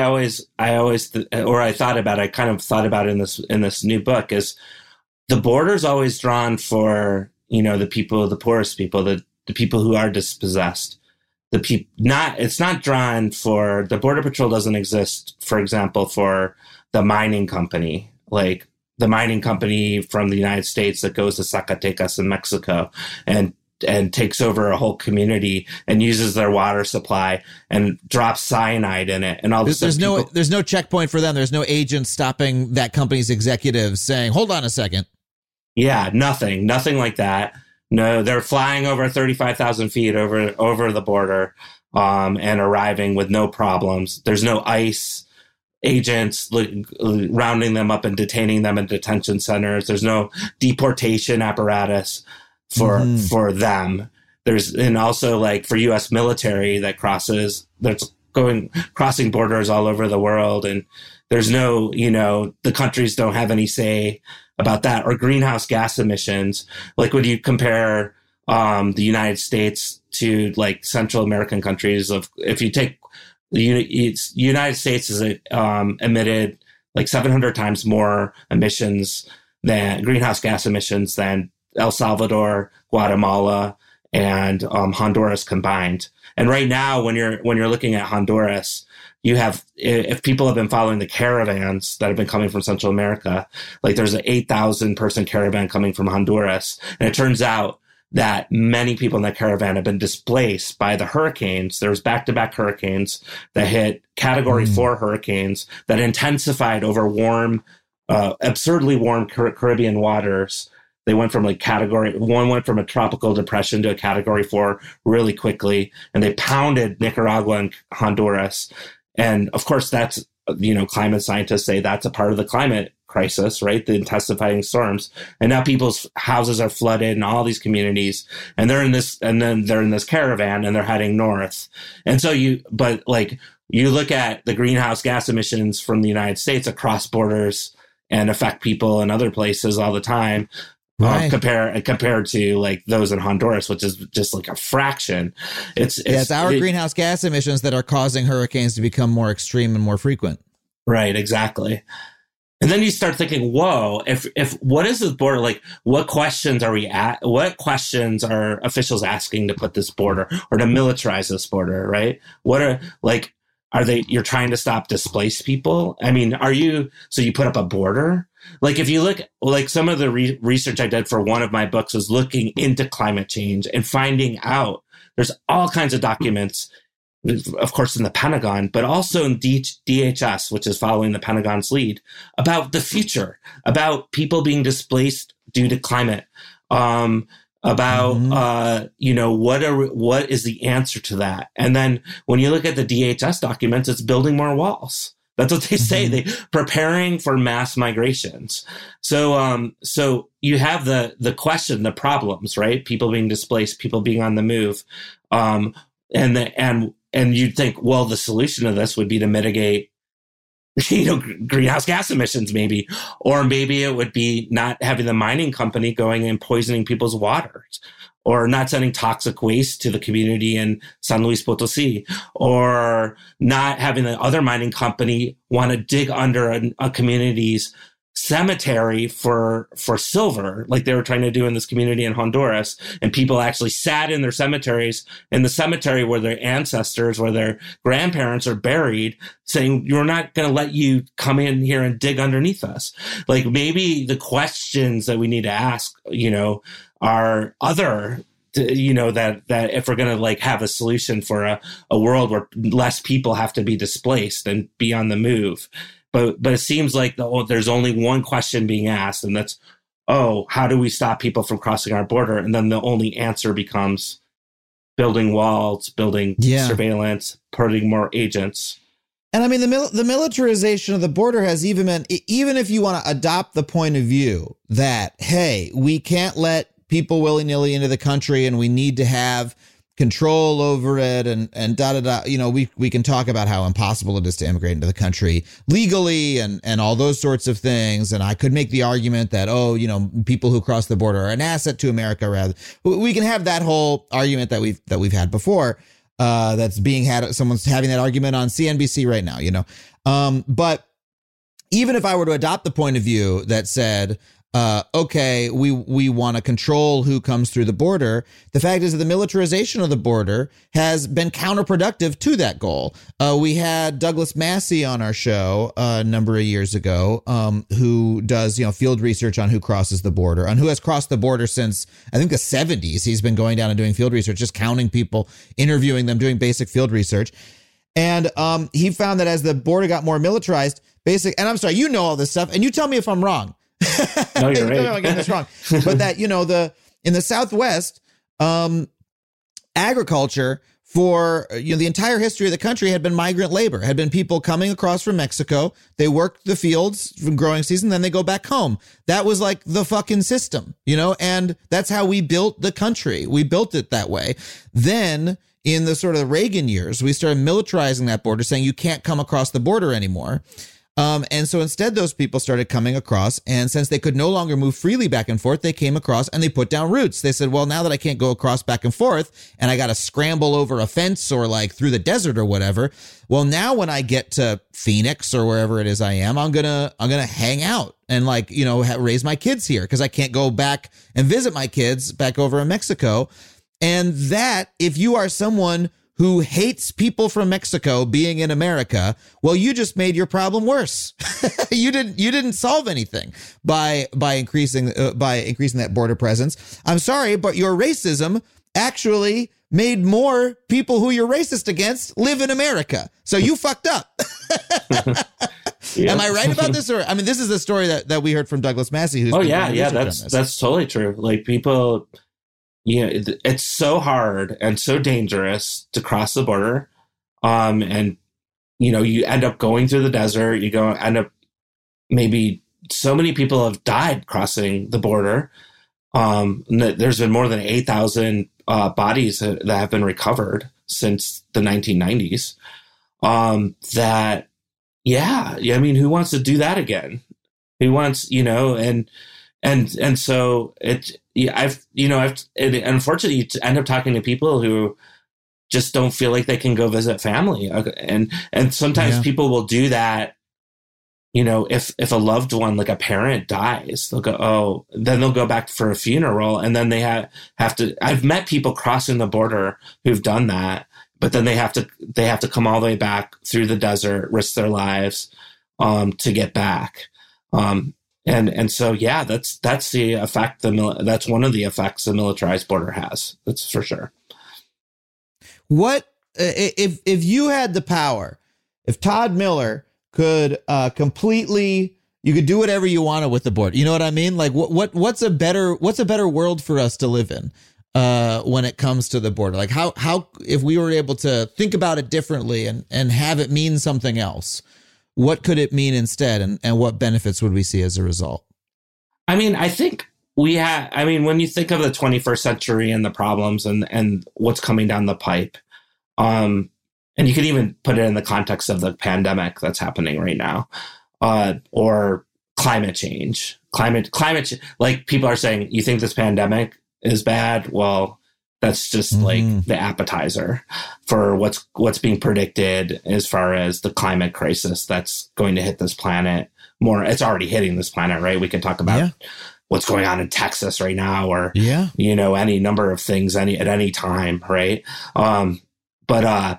kind of thought about in this new book is the border's always drawn for, the poorest people, the people who are dispossessed. It's not drawn for, the Border Patrol doesn't exist, for example, for the mining company. Like the mining company from the United States that goes to Zacatecas in Mexico and takes over a whole community and uses their water supply and drops cyanide in it. And all this. There's no checkpoint for them. There's no agent stopping that company's executives saying, hold on a second. Yeah, nothing like that. No, they're flying over 35,000 feet over the border and arriving with no problems. There's no ICE agents rounding them up and detaining them in detention centers. There's no deportation apparatus for them. And also like for U.S. military that crossing borders all over the world. And there's no, the countries don't have any say about that, or greenhouse gas emissions. Like when you compare the United States to like Central American countries, if you take the United States has emitted like 700 times more emissions than greenhouse gas emissions than El Salvador, Guatemala, and Honduras combined. And right now, when you're looking at Honduras, you have, if people have been following the caravans that have been coming from Central America, like there's an 8,000 person caravan coming from Honduras. And it turns out that many people in that caravan have been displaced by the hurricanes. There was back-to-back hurricanes that hit Category 4 hurricanes that intensified over absurdly warm Caribbean waters. They went from one went from a tropical depression to a Category 4 really quickly, and they pounded Nicaragua and Honduras. And of course, that's, climate scientists say that's a part of the climate crisis, right? The intensifying storms. And now people's houses are flooded in all these communities, and they're in this caravan and they're heading north. And so you look at the greenhouse gas emissions from the United States across borders and affect people in other places all the time. Right. Compared to like those in Honduras, which is just like a fraction. It's our greenhouse gas emissions that are causing hurricanes to become more extreme and more frequent. Right, exactly. And then you start thinking, whoa, if what is this border like? What questions are what questions are officials asking to put this border or to militarize this border? Right? You're trying to stop displaced people? I mean, so you put up a border? Like if you look, like some of the research I did for one of my books was looking into climate change and finding out there's all kinds of documents, of course, in the Pentagon, but also in DHS, which is following the Pentagon's lead, about the future, about people being displaced due to climate, what is the answer to that? And then when you look at the DHS documents, it's building more walls. That's what they say. They preparing for mass migrations. So you have the question, the problems, right? People being displaced, people being on the move, and you'd think, well, the solution to this would be to mitigate, greenhouse gas emissions, maybe, or maybe it would be not having the mining company going and poisoning people's waters, or not sending toxic waste to the community in San Luis Potosí, or not having the other mining company want to dig under a community's cemetery for silver, like they were trying to do in this community in Honduras. And people actually sat in their cemeteries, in the cemetery where their ancestors, where their grandparents are buried, saying, you're not going to let you come in here and dig underneath us. Like maybe the questions that we need to ask, are other, that if we're going to have a solution for a world where less people have to be displaced and be on the move. But it seems like there's only one question being asked, and that's, how do we stop people from crossing our border? And then the only answer becomes building walls, building surveillance, putting more agents. And I mean, the militarization of the border has even meant, even if you want to adopt the point of view that, hey, we can't let people willy-nilly into the country and we need to have control over it and we can talk about how impossible it is to immigrate into the country legally and all those sorts of things. And I could make the argument that, people who cross the border are an asset to America. Rather, we can have that whole argument that we've had before. That's being had. Someone's having that argument on CNBC right now, but even if I were to adopt the point of view that said, okay, we want to control who comes through the border. The fact is that the militarization of the border has been counterproductive to that goal. We had Douglas Massey on our show a number of years ago, who does, field research on who crosses the border, on who has crossed the border since, I think, the 70s. He's been going down and doing field research, just counting people, interviewing them, doing basic field research. And he found that as the border got more militarized, and I'm sorry, you know all this stuff, and you tell me if I'm wrong. No, you're right. I'm getting this wrong. But that, in the Southwest, agriculture for the entire history of the country had been migrant labor, had been people coming across from Mexico. They worked the fields from growing season, then they go back home. That was like the fucking system, and that's how we built the country. We built it that way. Then in the sort of Reagan years, we started militarizing that border, saying you can't come across the border anymore. And so instead, those people started coming across, and since they could no longer move freely back and forth, they came across and they put down roots. They said, well, now that I can't go across back and forth and I got to scramble over a fence or like through the desert or whatever. Well, now when I get to Phoenix or wherever it is I am, I'm going to hang out and raise my kids here because I can't go back and visit my kids back over in Mexico. And that, if you are someone who hates people from Mexico being in America, well, you just made your problem worse. You didn't solve anything by increasing that border presence. I'm sorry, but your racism actually made more people who you're racist against live in America. So you fucked up. Yeah. Am I right about this? Or this is the story that we heard from Douglas Massey. Who's that's totally true. Like people. It's so hard and so dangerous to cross the border. And you end up going through the desert, maybe so many people have died crossing the border. There's been more than 8,000 bodies that have been recovered since the 1990s. Who wants to do that again? Who wants, and so unfortunately, you end up talking to people who just don't feel like they can go visit family. And sometimes people will do that. If a loved one, like a parent, dies, they'll go, then they'll go back for a funeral. And then they have to, I've met people crossing the border who've done that, but then they have to come all the way back through the desert, risk their lives, to get back. And so, that's the effect. That's one of the effects the militarized border has. That's for sure. What if you had the power? If Todd Miller could you could do whatever you wanted with the border. You know what I mean? Like what's a better world for us to live in when it comes to the border? Like how if we were able to think about it differently and have it mean something else? What could it mean instead, and what benefits would we see as a result? I think when you think of the 21st century and the problems and what's coming down the pipe, and you can even put it in the context of the pandemic that's happening right now, or climate change. Like people are saying, you think this pandemic is bad? Well, that's just like the appetizer for what's being predicted as far as the climate crisis that's going to hit this planet more. It's already hitting this planet, right? We can talk about what's going on in Texas right now, or any number of things at any time, right? But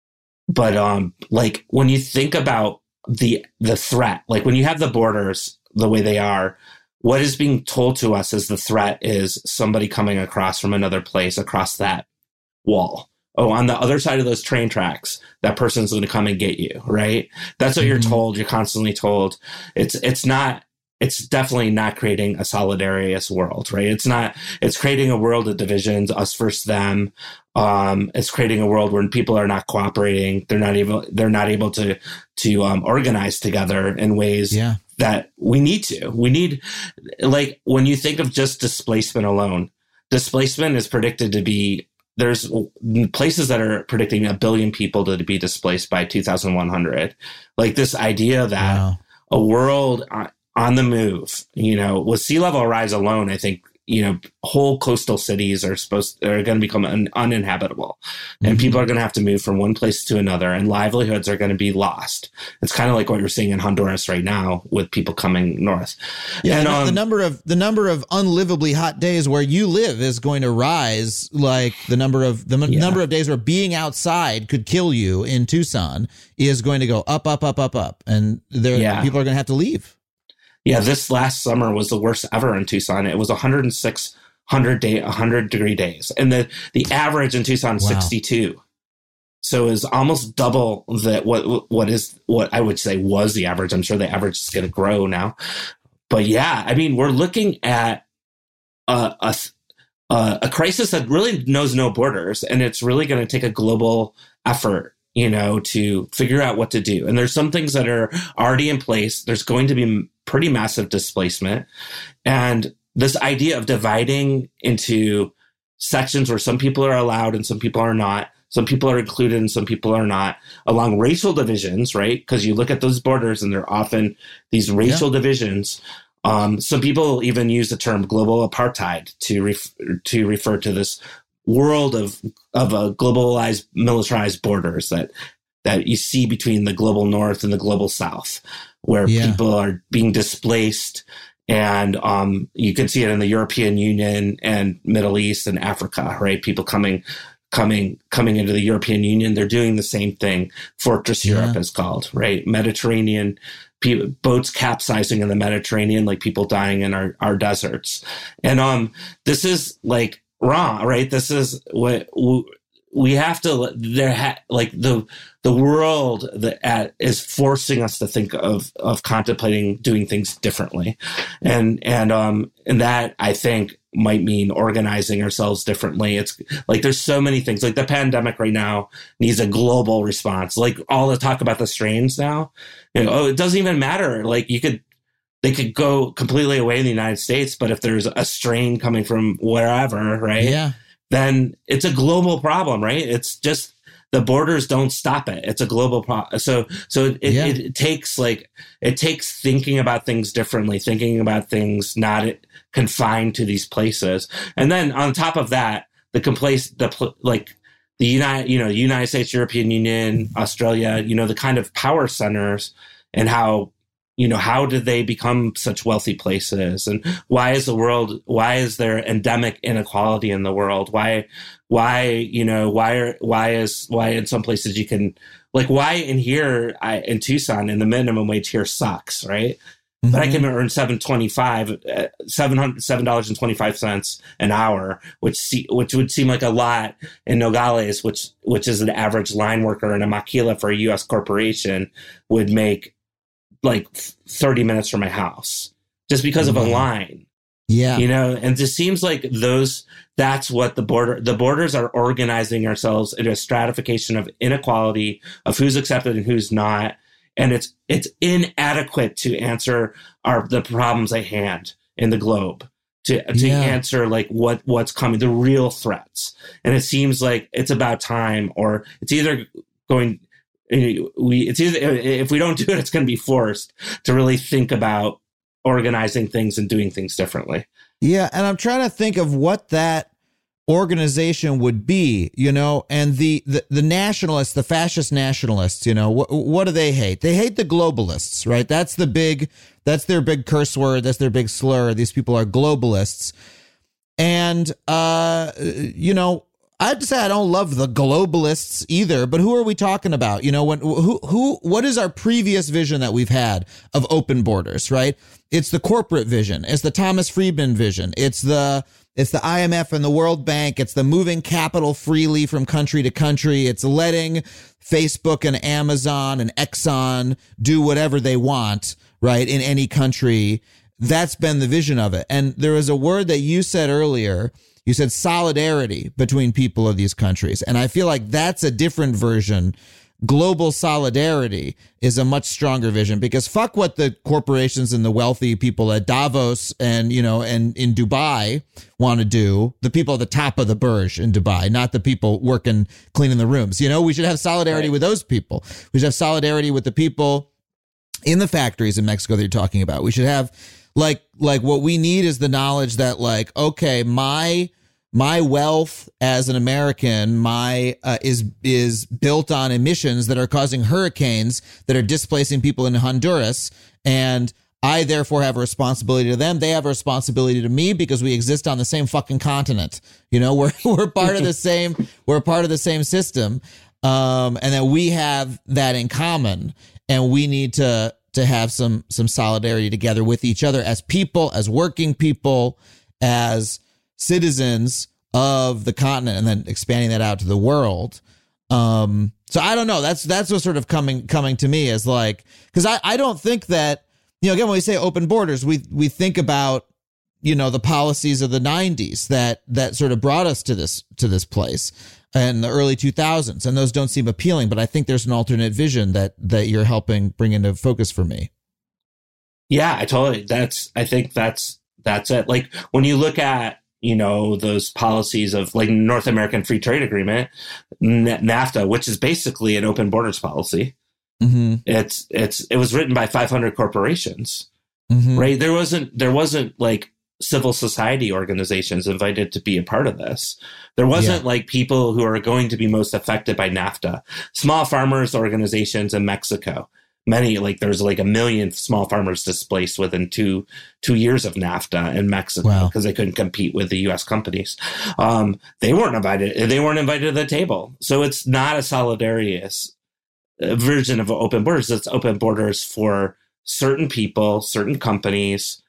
like when you think about the threat, like when you have the borders the way they are, what is being told to us as the threat is somebody coming across from another place, across that wall. Oh, on the other side of those train tracks, that person's going to come and get you, right? That's what you're told. You're constantly told. It's definitely not creating a solidarious world, right? It's creating a world of divisions, us versus them. It's creating a world where people are not cooperating. They're not able to organize together in ways that we need to. We need, like, when you think of just displacement alone, displacement is predicted to be, there's places that are predicting 1 billion people to be displaced by 2100. Like this idea that a world on the move, with sea level rise alone, I think, whole coastal cities are going to become uninhabitable, and people are going to have to move from one place to another, and livelihoods are going to be lost. It's kind of like what you're seeing in Honduras right now with people coming north. Yeah, and the number of unlivably hot days where you live is going to rise, like the number of days where being outside could kill you in Tucson is going to go up, and people are going to have to leave. Yeah, this last summer was the worst ever in Tucson. It was 106 100-degree days, and the average in Tucson is 62. So it's almost double what I would say was the average. I'm sure the average is going to grow now, but yeah, I mean, we're looking at a crisis that really knows no borders, and it's really going to take a global effort, to figure out what to do. And there's some things that are already in place. There's going to be pretty massive displacement. And this idea of dividing into sections where some people are allowed and some people are not, some people are included and some people are not, along racial divisions, right? Because you look at those borders and they're often these racial divisions. Some people even use the term global apartheid to refer to this world of a globalized, militarized borders that you see between the global north and the global south, where people are being displaced. And you can see it in the European Union and Middle East and Africa, right? People coming into the European Union, they're doing the same thing. Fortress Europe is called, right? Mediterranean boats capsizing in the Mediterranean, like people dying in our deserts. And this is like wrong, right? This is what we have to. The world is forcing us to think of contemplating doing things differently, and that I think might mean organizing ourselves differently. It's like there's so many things. Like the pandemic right now needs a global response. Like all the talk about the strains now, it doesn't even matter. Like they could go completely away in the United States, but if there's a strain coming from wherever, right? Yeah. Then it's a global problem, right? It's just the borders don't stop it. It's a global problem. So it takes thinking about things differently, thinking about things not confined to these places. And then on top of that, the United States, European Union, Australia, the kind of power centers and how did they become such wealthy places? And why is there endemic inequality in the world? Why in some places you can, like, why in here, in Tucson, and the minimum wage here sucks, right? Mm-hmm. But I can earn $7.25 an hour, which would seem like a lot in Nogales, which is an average line worker in a maquila for a U.S. corporation would make like 30 minutes from my house just because of a line. Yeah. And it just seems like that's what the borders are organizing ourselves into a stratification of inequality of who's accepted and who's not. And it's inadequate to answer the problems at hand in the globe, to answer like what's coming, the real threats. And it seems like it's about time, or it's either going, if we don't do it, it's going to be forced to really think about organizing things and doing things differently. Yeah. And I'm trying to think of what that organization would be, and the nationalists, the fascist nationalists, what do they hate? They hate the globalists, right? That's their big curse word. That's their big slur. These people are globalists. And, I have to say I don't love the globalists either, but who are we talking about? What is our previous vision that we've had of open borders, right? It's the corporate vision. It's the Thomas Friedman vision. It's the IMF and the World Bank. It's the moving capital freely from country to country. It's letting Facebook and Amazon and Exxon do whatever they want, right, in any country. That's been the vision of it. And there was a word that you said earlier. You said solidarity between people of these countries. And I feel like that's a different version. Global solidarity is a much stronger vision, because fuck what the corporations and the wealthy people at Davos and in Dubai want to do. The people at the top of the Burj in Dubai, not the people working, cleaning the rooms. We should have solidarity with those people. We should have solidarity with the people in the factories in Mexico that you're talking about. We should have Like what we need is the knowledge that like, okay, my wealth as an American, is built on emissions that are causing hurricanes that are displacing people in Honduras, and I therefore have a responsibility to them. They have a responsibility to me because we exist on the same fucking continent. You know, we're part of the same. We're part of the same system, and that we have that in common, and we need to have some solidarity together with each other as people, as working people, as citizens of the continent, and then expanding that out to the world. So I don't know. That's what's sort of coming to me as like, because I don't think that, you know, again, when we say open borders, we think about, you know, the policies of the 90s that sort of brought us to this place in the early 2000s, and those don't seem appealing. But I think there's an alternate vision that you're helping bring into focus for me. Yeah, I think that's it. Like when you look at, you know, those policies of like North American Free Trade Agreement, NAFTA, which is basically an open borders policy. Mm-hmm. It was written by 500 corporations, mm-hmm. right? There wasn't like civil society organizations invited to be a part of this. There wasn't like people who are going to be most affected by NAFTA. Small farmers organizations in Mexico. Many, like there's like 1 million small farmers displaced within two years of NAFTA in Mexico because they couldn't compete with the U.S. companies. They weren't invited. They weren't invited to the table. So it's not a solidarious version of open borders. It's open borders for certain people, certain companies.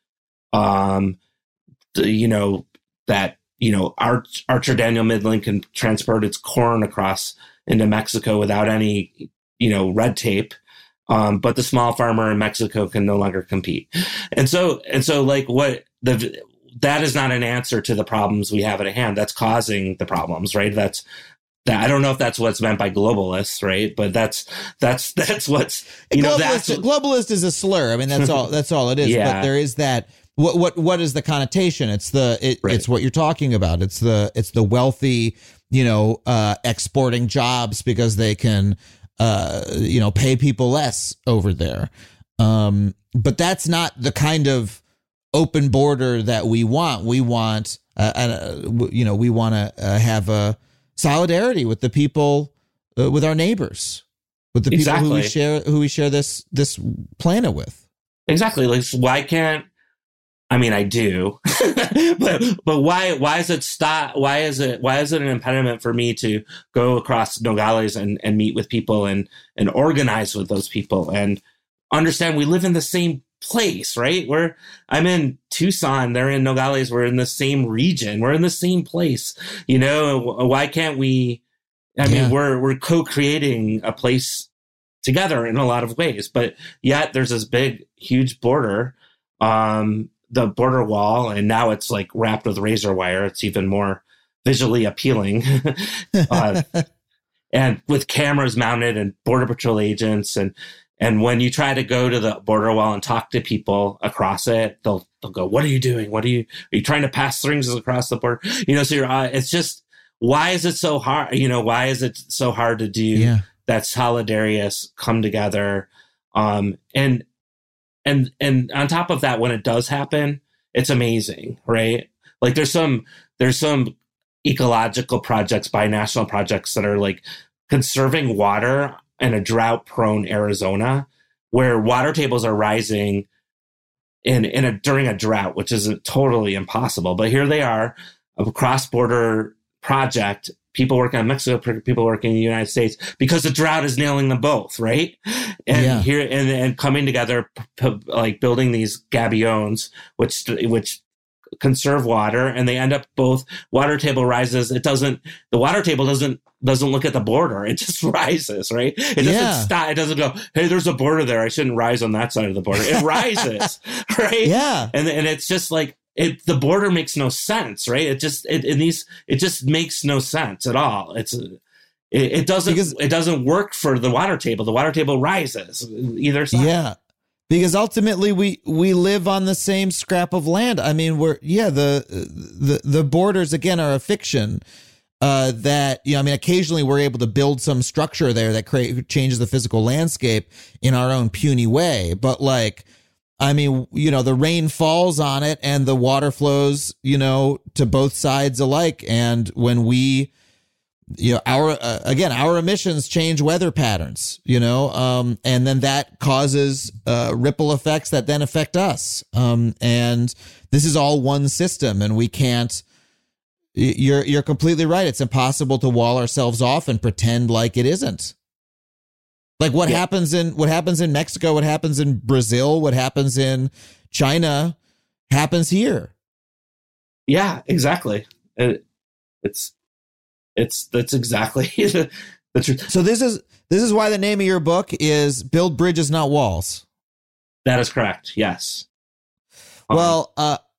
You know that, you know, Archer Daniel Midland can transport its corn across into Mexico without any, you know, red tape. But the small farmer in Mexico can no longer compete. And so like that is not an answer to the problems we have at hand. That's causing the problems, right? I don't know if that's what's meant by globalists, right? But that's what's, you know, globalist is a slur. I mean, that's all it is. Yeah. But there is that, what is the connotation? It's what you're talking about. It's the wealthy, you know, exporting jobs because they can, you know, pay people less over there. But that's not the kind of open border that we want. We want, you know, we want to have a solidarity with the people, with our neighbors, with the people who we share this planet with. Exactly. Like, why can't, I mean, I do, but why is it stop? Why is it an impediment for me to go across Nogales and meet with people and organize with those people and understand we live in the same place, right? I'm in Tucson, they're in Nogales, we're in the same region, we're in the same place, you know. Why can't we? I mean, we're co-creating a place together in a lot of ways, but yet there's this big, huge border. The border wall, and now it's like wrapped with razor wire. It's even more visually appealing. And with cameras mounted and Border Patrol agents. And when you try to go to the border wall and talk to people across it, they'll go, "What are you doing? Are you trying to pass things across the border?" You know, so it's just, why is it so hard? You know, why is it so hard to do that solidarious come together? And on top of that, when it does happen, it's amazing, right? Like there's some ecological projects, binational projects that are like conserving water in a drought-prone Arizona, where water tables are rising during a drought, which is totally impossible. But here they are, a cross-border project. People working in Mexico, people working in the United States, because the drought is nailing them both, right? And here and coming together, like building these gabions, which conserve water, and they end up both water table rises. The water table doesn't look at the border; it just rises, right? It doesn't stop. It doesn't go, "Hey, there's a border there. I shouldn't rise on that side of the border." It rises, right? Yeah, and it's just like. The border makes no sense, right? It just makes no sense at all. It doesn't work for the water table. The water table rises either side. Yeah, because ultimately we live on the same scrap of land. I mean, the borders again are a fiction. That, you know, I mean, occasionally we're able to build some structure there that changes the physical landscape in our own puny way, but like. I mean, the rain falls on it and the water flows, to both sides alike. And when we, our emissions change weather patterns, and then that causes ripple effects that then affect us. And this is all one system, and we can't. You're completely right. It's impossible to wall ourselves off and pretend like it isn't. Like what happens in Mexico, what happens in Brazil, what happens in China happens here. Yeah, exactly. That's exactly the truth. So this is why the name of your book is Build Bridges, Not Walls. That is correct. Yes. Well,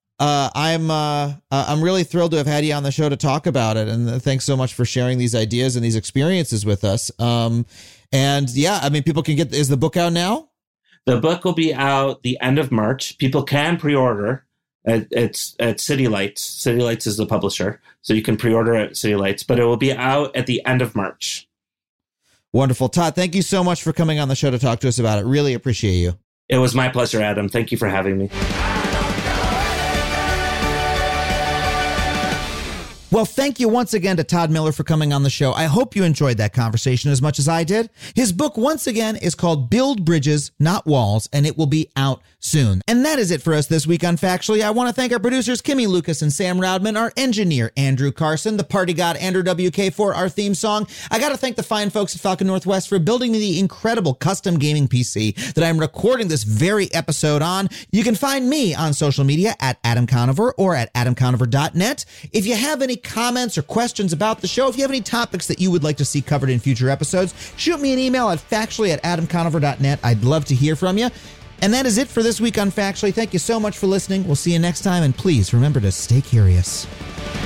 I'm really thrilled to have had you on the show to talk about it, and thanks so much for sharing these ideas and these experiences with us. And yeah, I mean, people can is the book out now? The book will be out the end of March. People can pre-order. It's at City Lights. City Lights is the publisher, so you can pre-order at City Lights, but it will be out at the end of March. Wonderful. Todd, thank you so much for coming on the show to talk to us about it. Really appreciate you. It was my pleasure, Adam. Thank you for having me. Well, thank you once again to Todd Miller for coming on the show. I hope you enjoyed that conversation as much as I did. His book, once again, is called Build Bridges, Not Walls, and it will be out soon. And that is it for us this week on Factually. I want to thank our producers, Kimmy Lucas and Sam Roudman, our engineer, Andrew Carson, the party god, Andrew WK, for our theme song. I got to thank the fine folks at Falcon Northwest for building me the incredible custom gaming PC that I'm recording this very episode on. You can find me on social media at Adam Conover or at adamconover.net. If you have any comments or questions about the show, if you have any topics that you would like to see covered in future episodes, shoot me an email at factually@adamconover.net. I'd love to hear from you. And that is it for this week on Factually. Thank you so much for listening. We'll see you next time, and please remember to stay curious.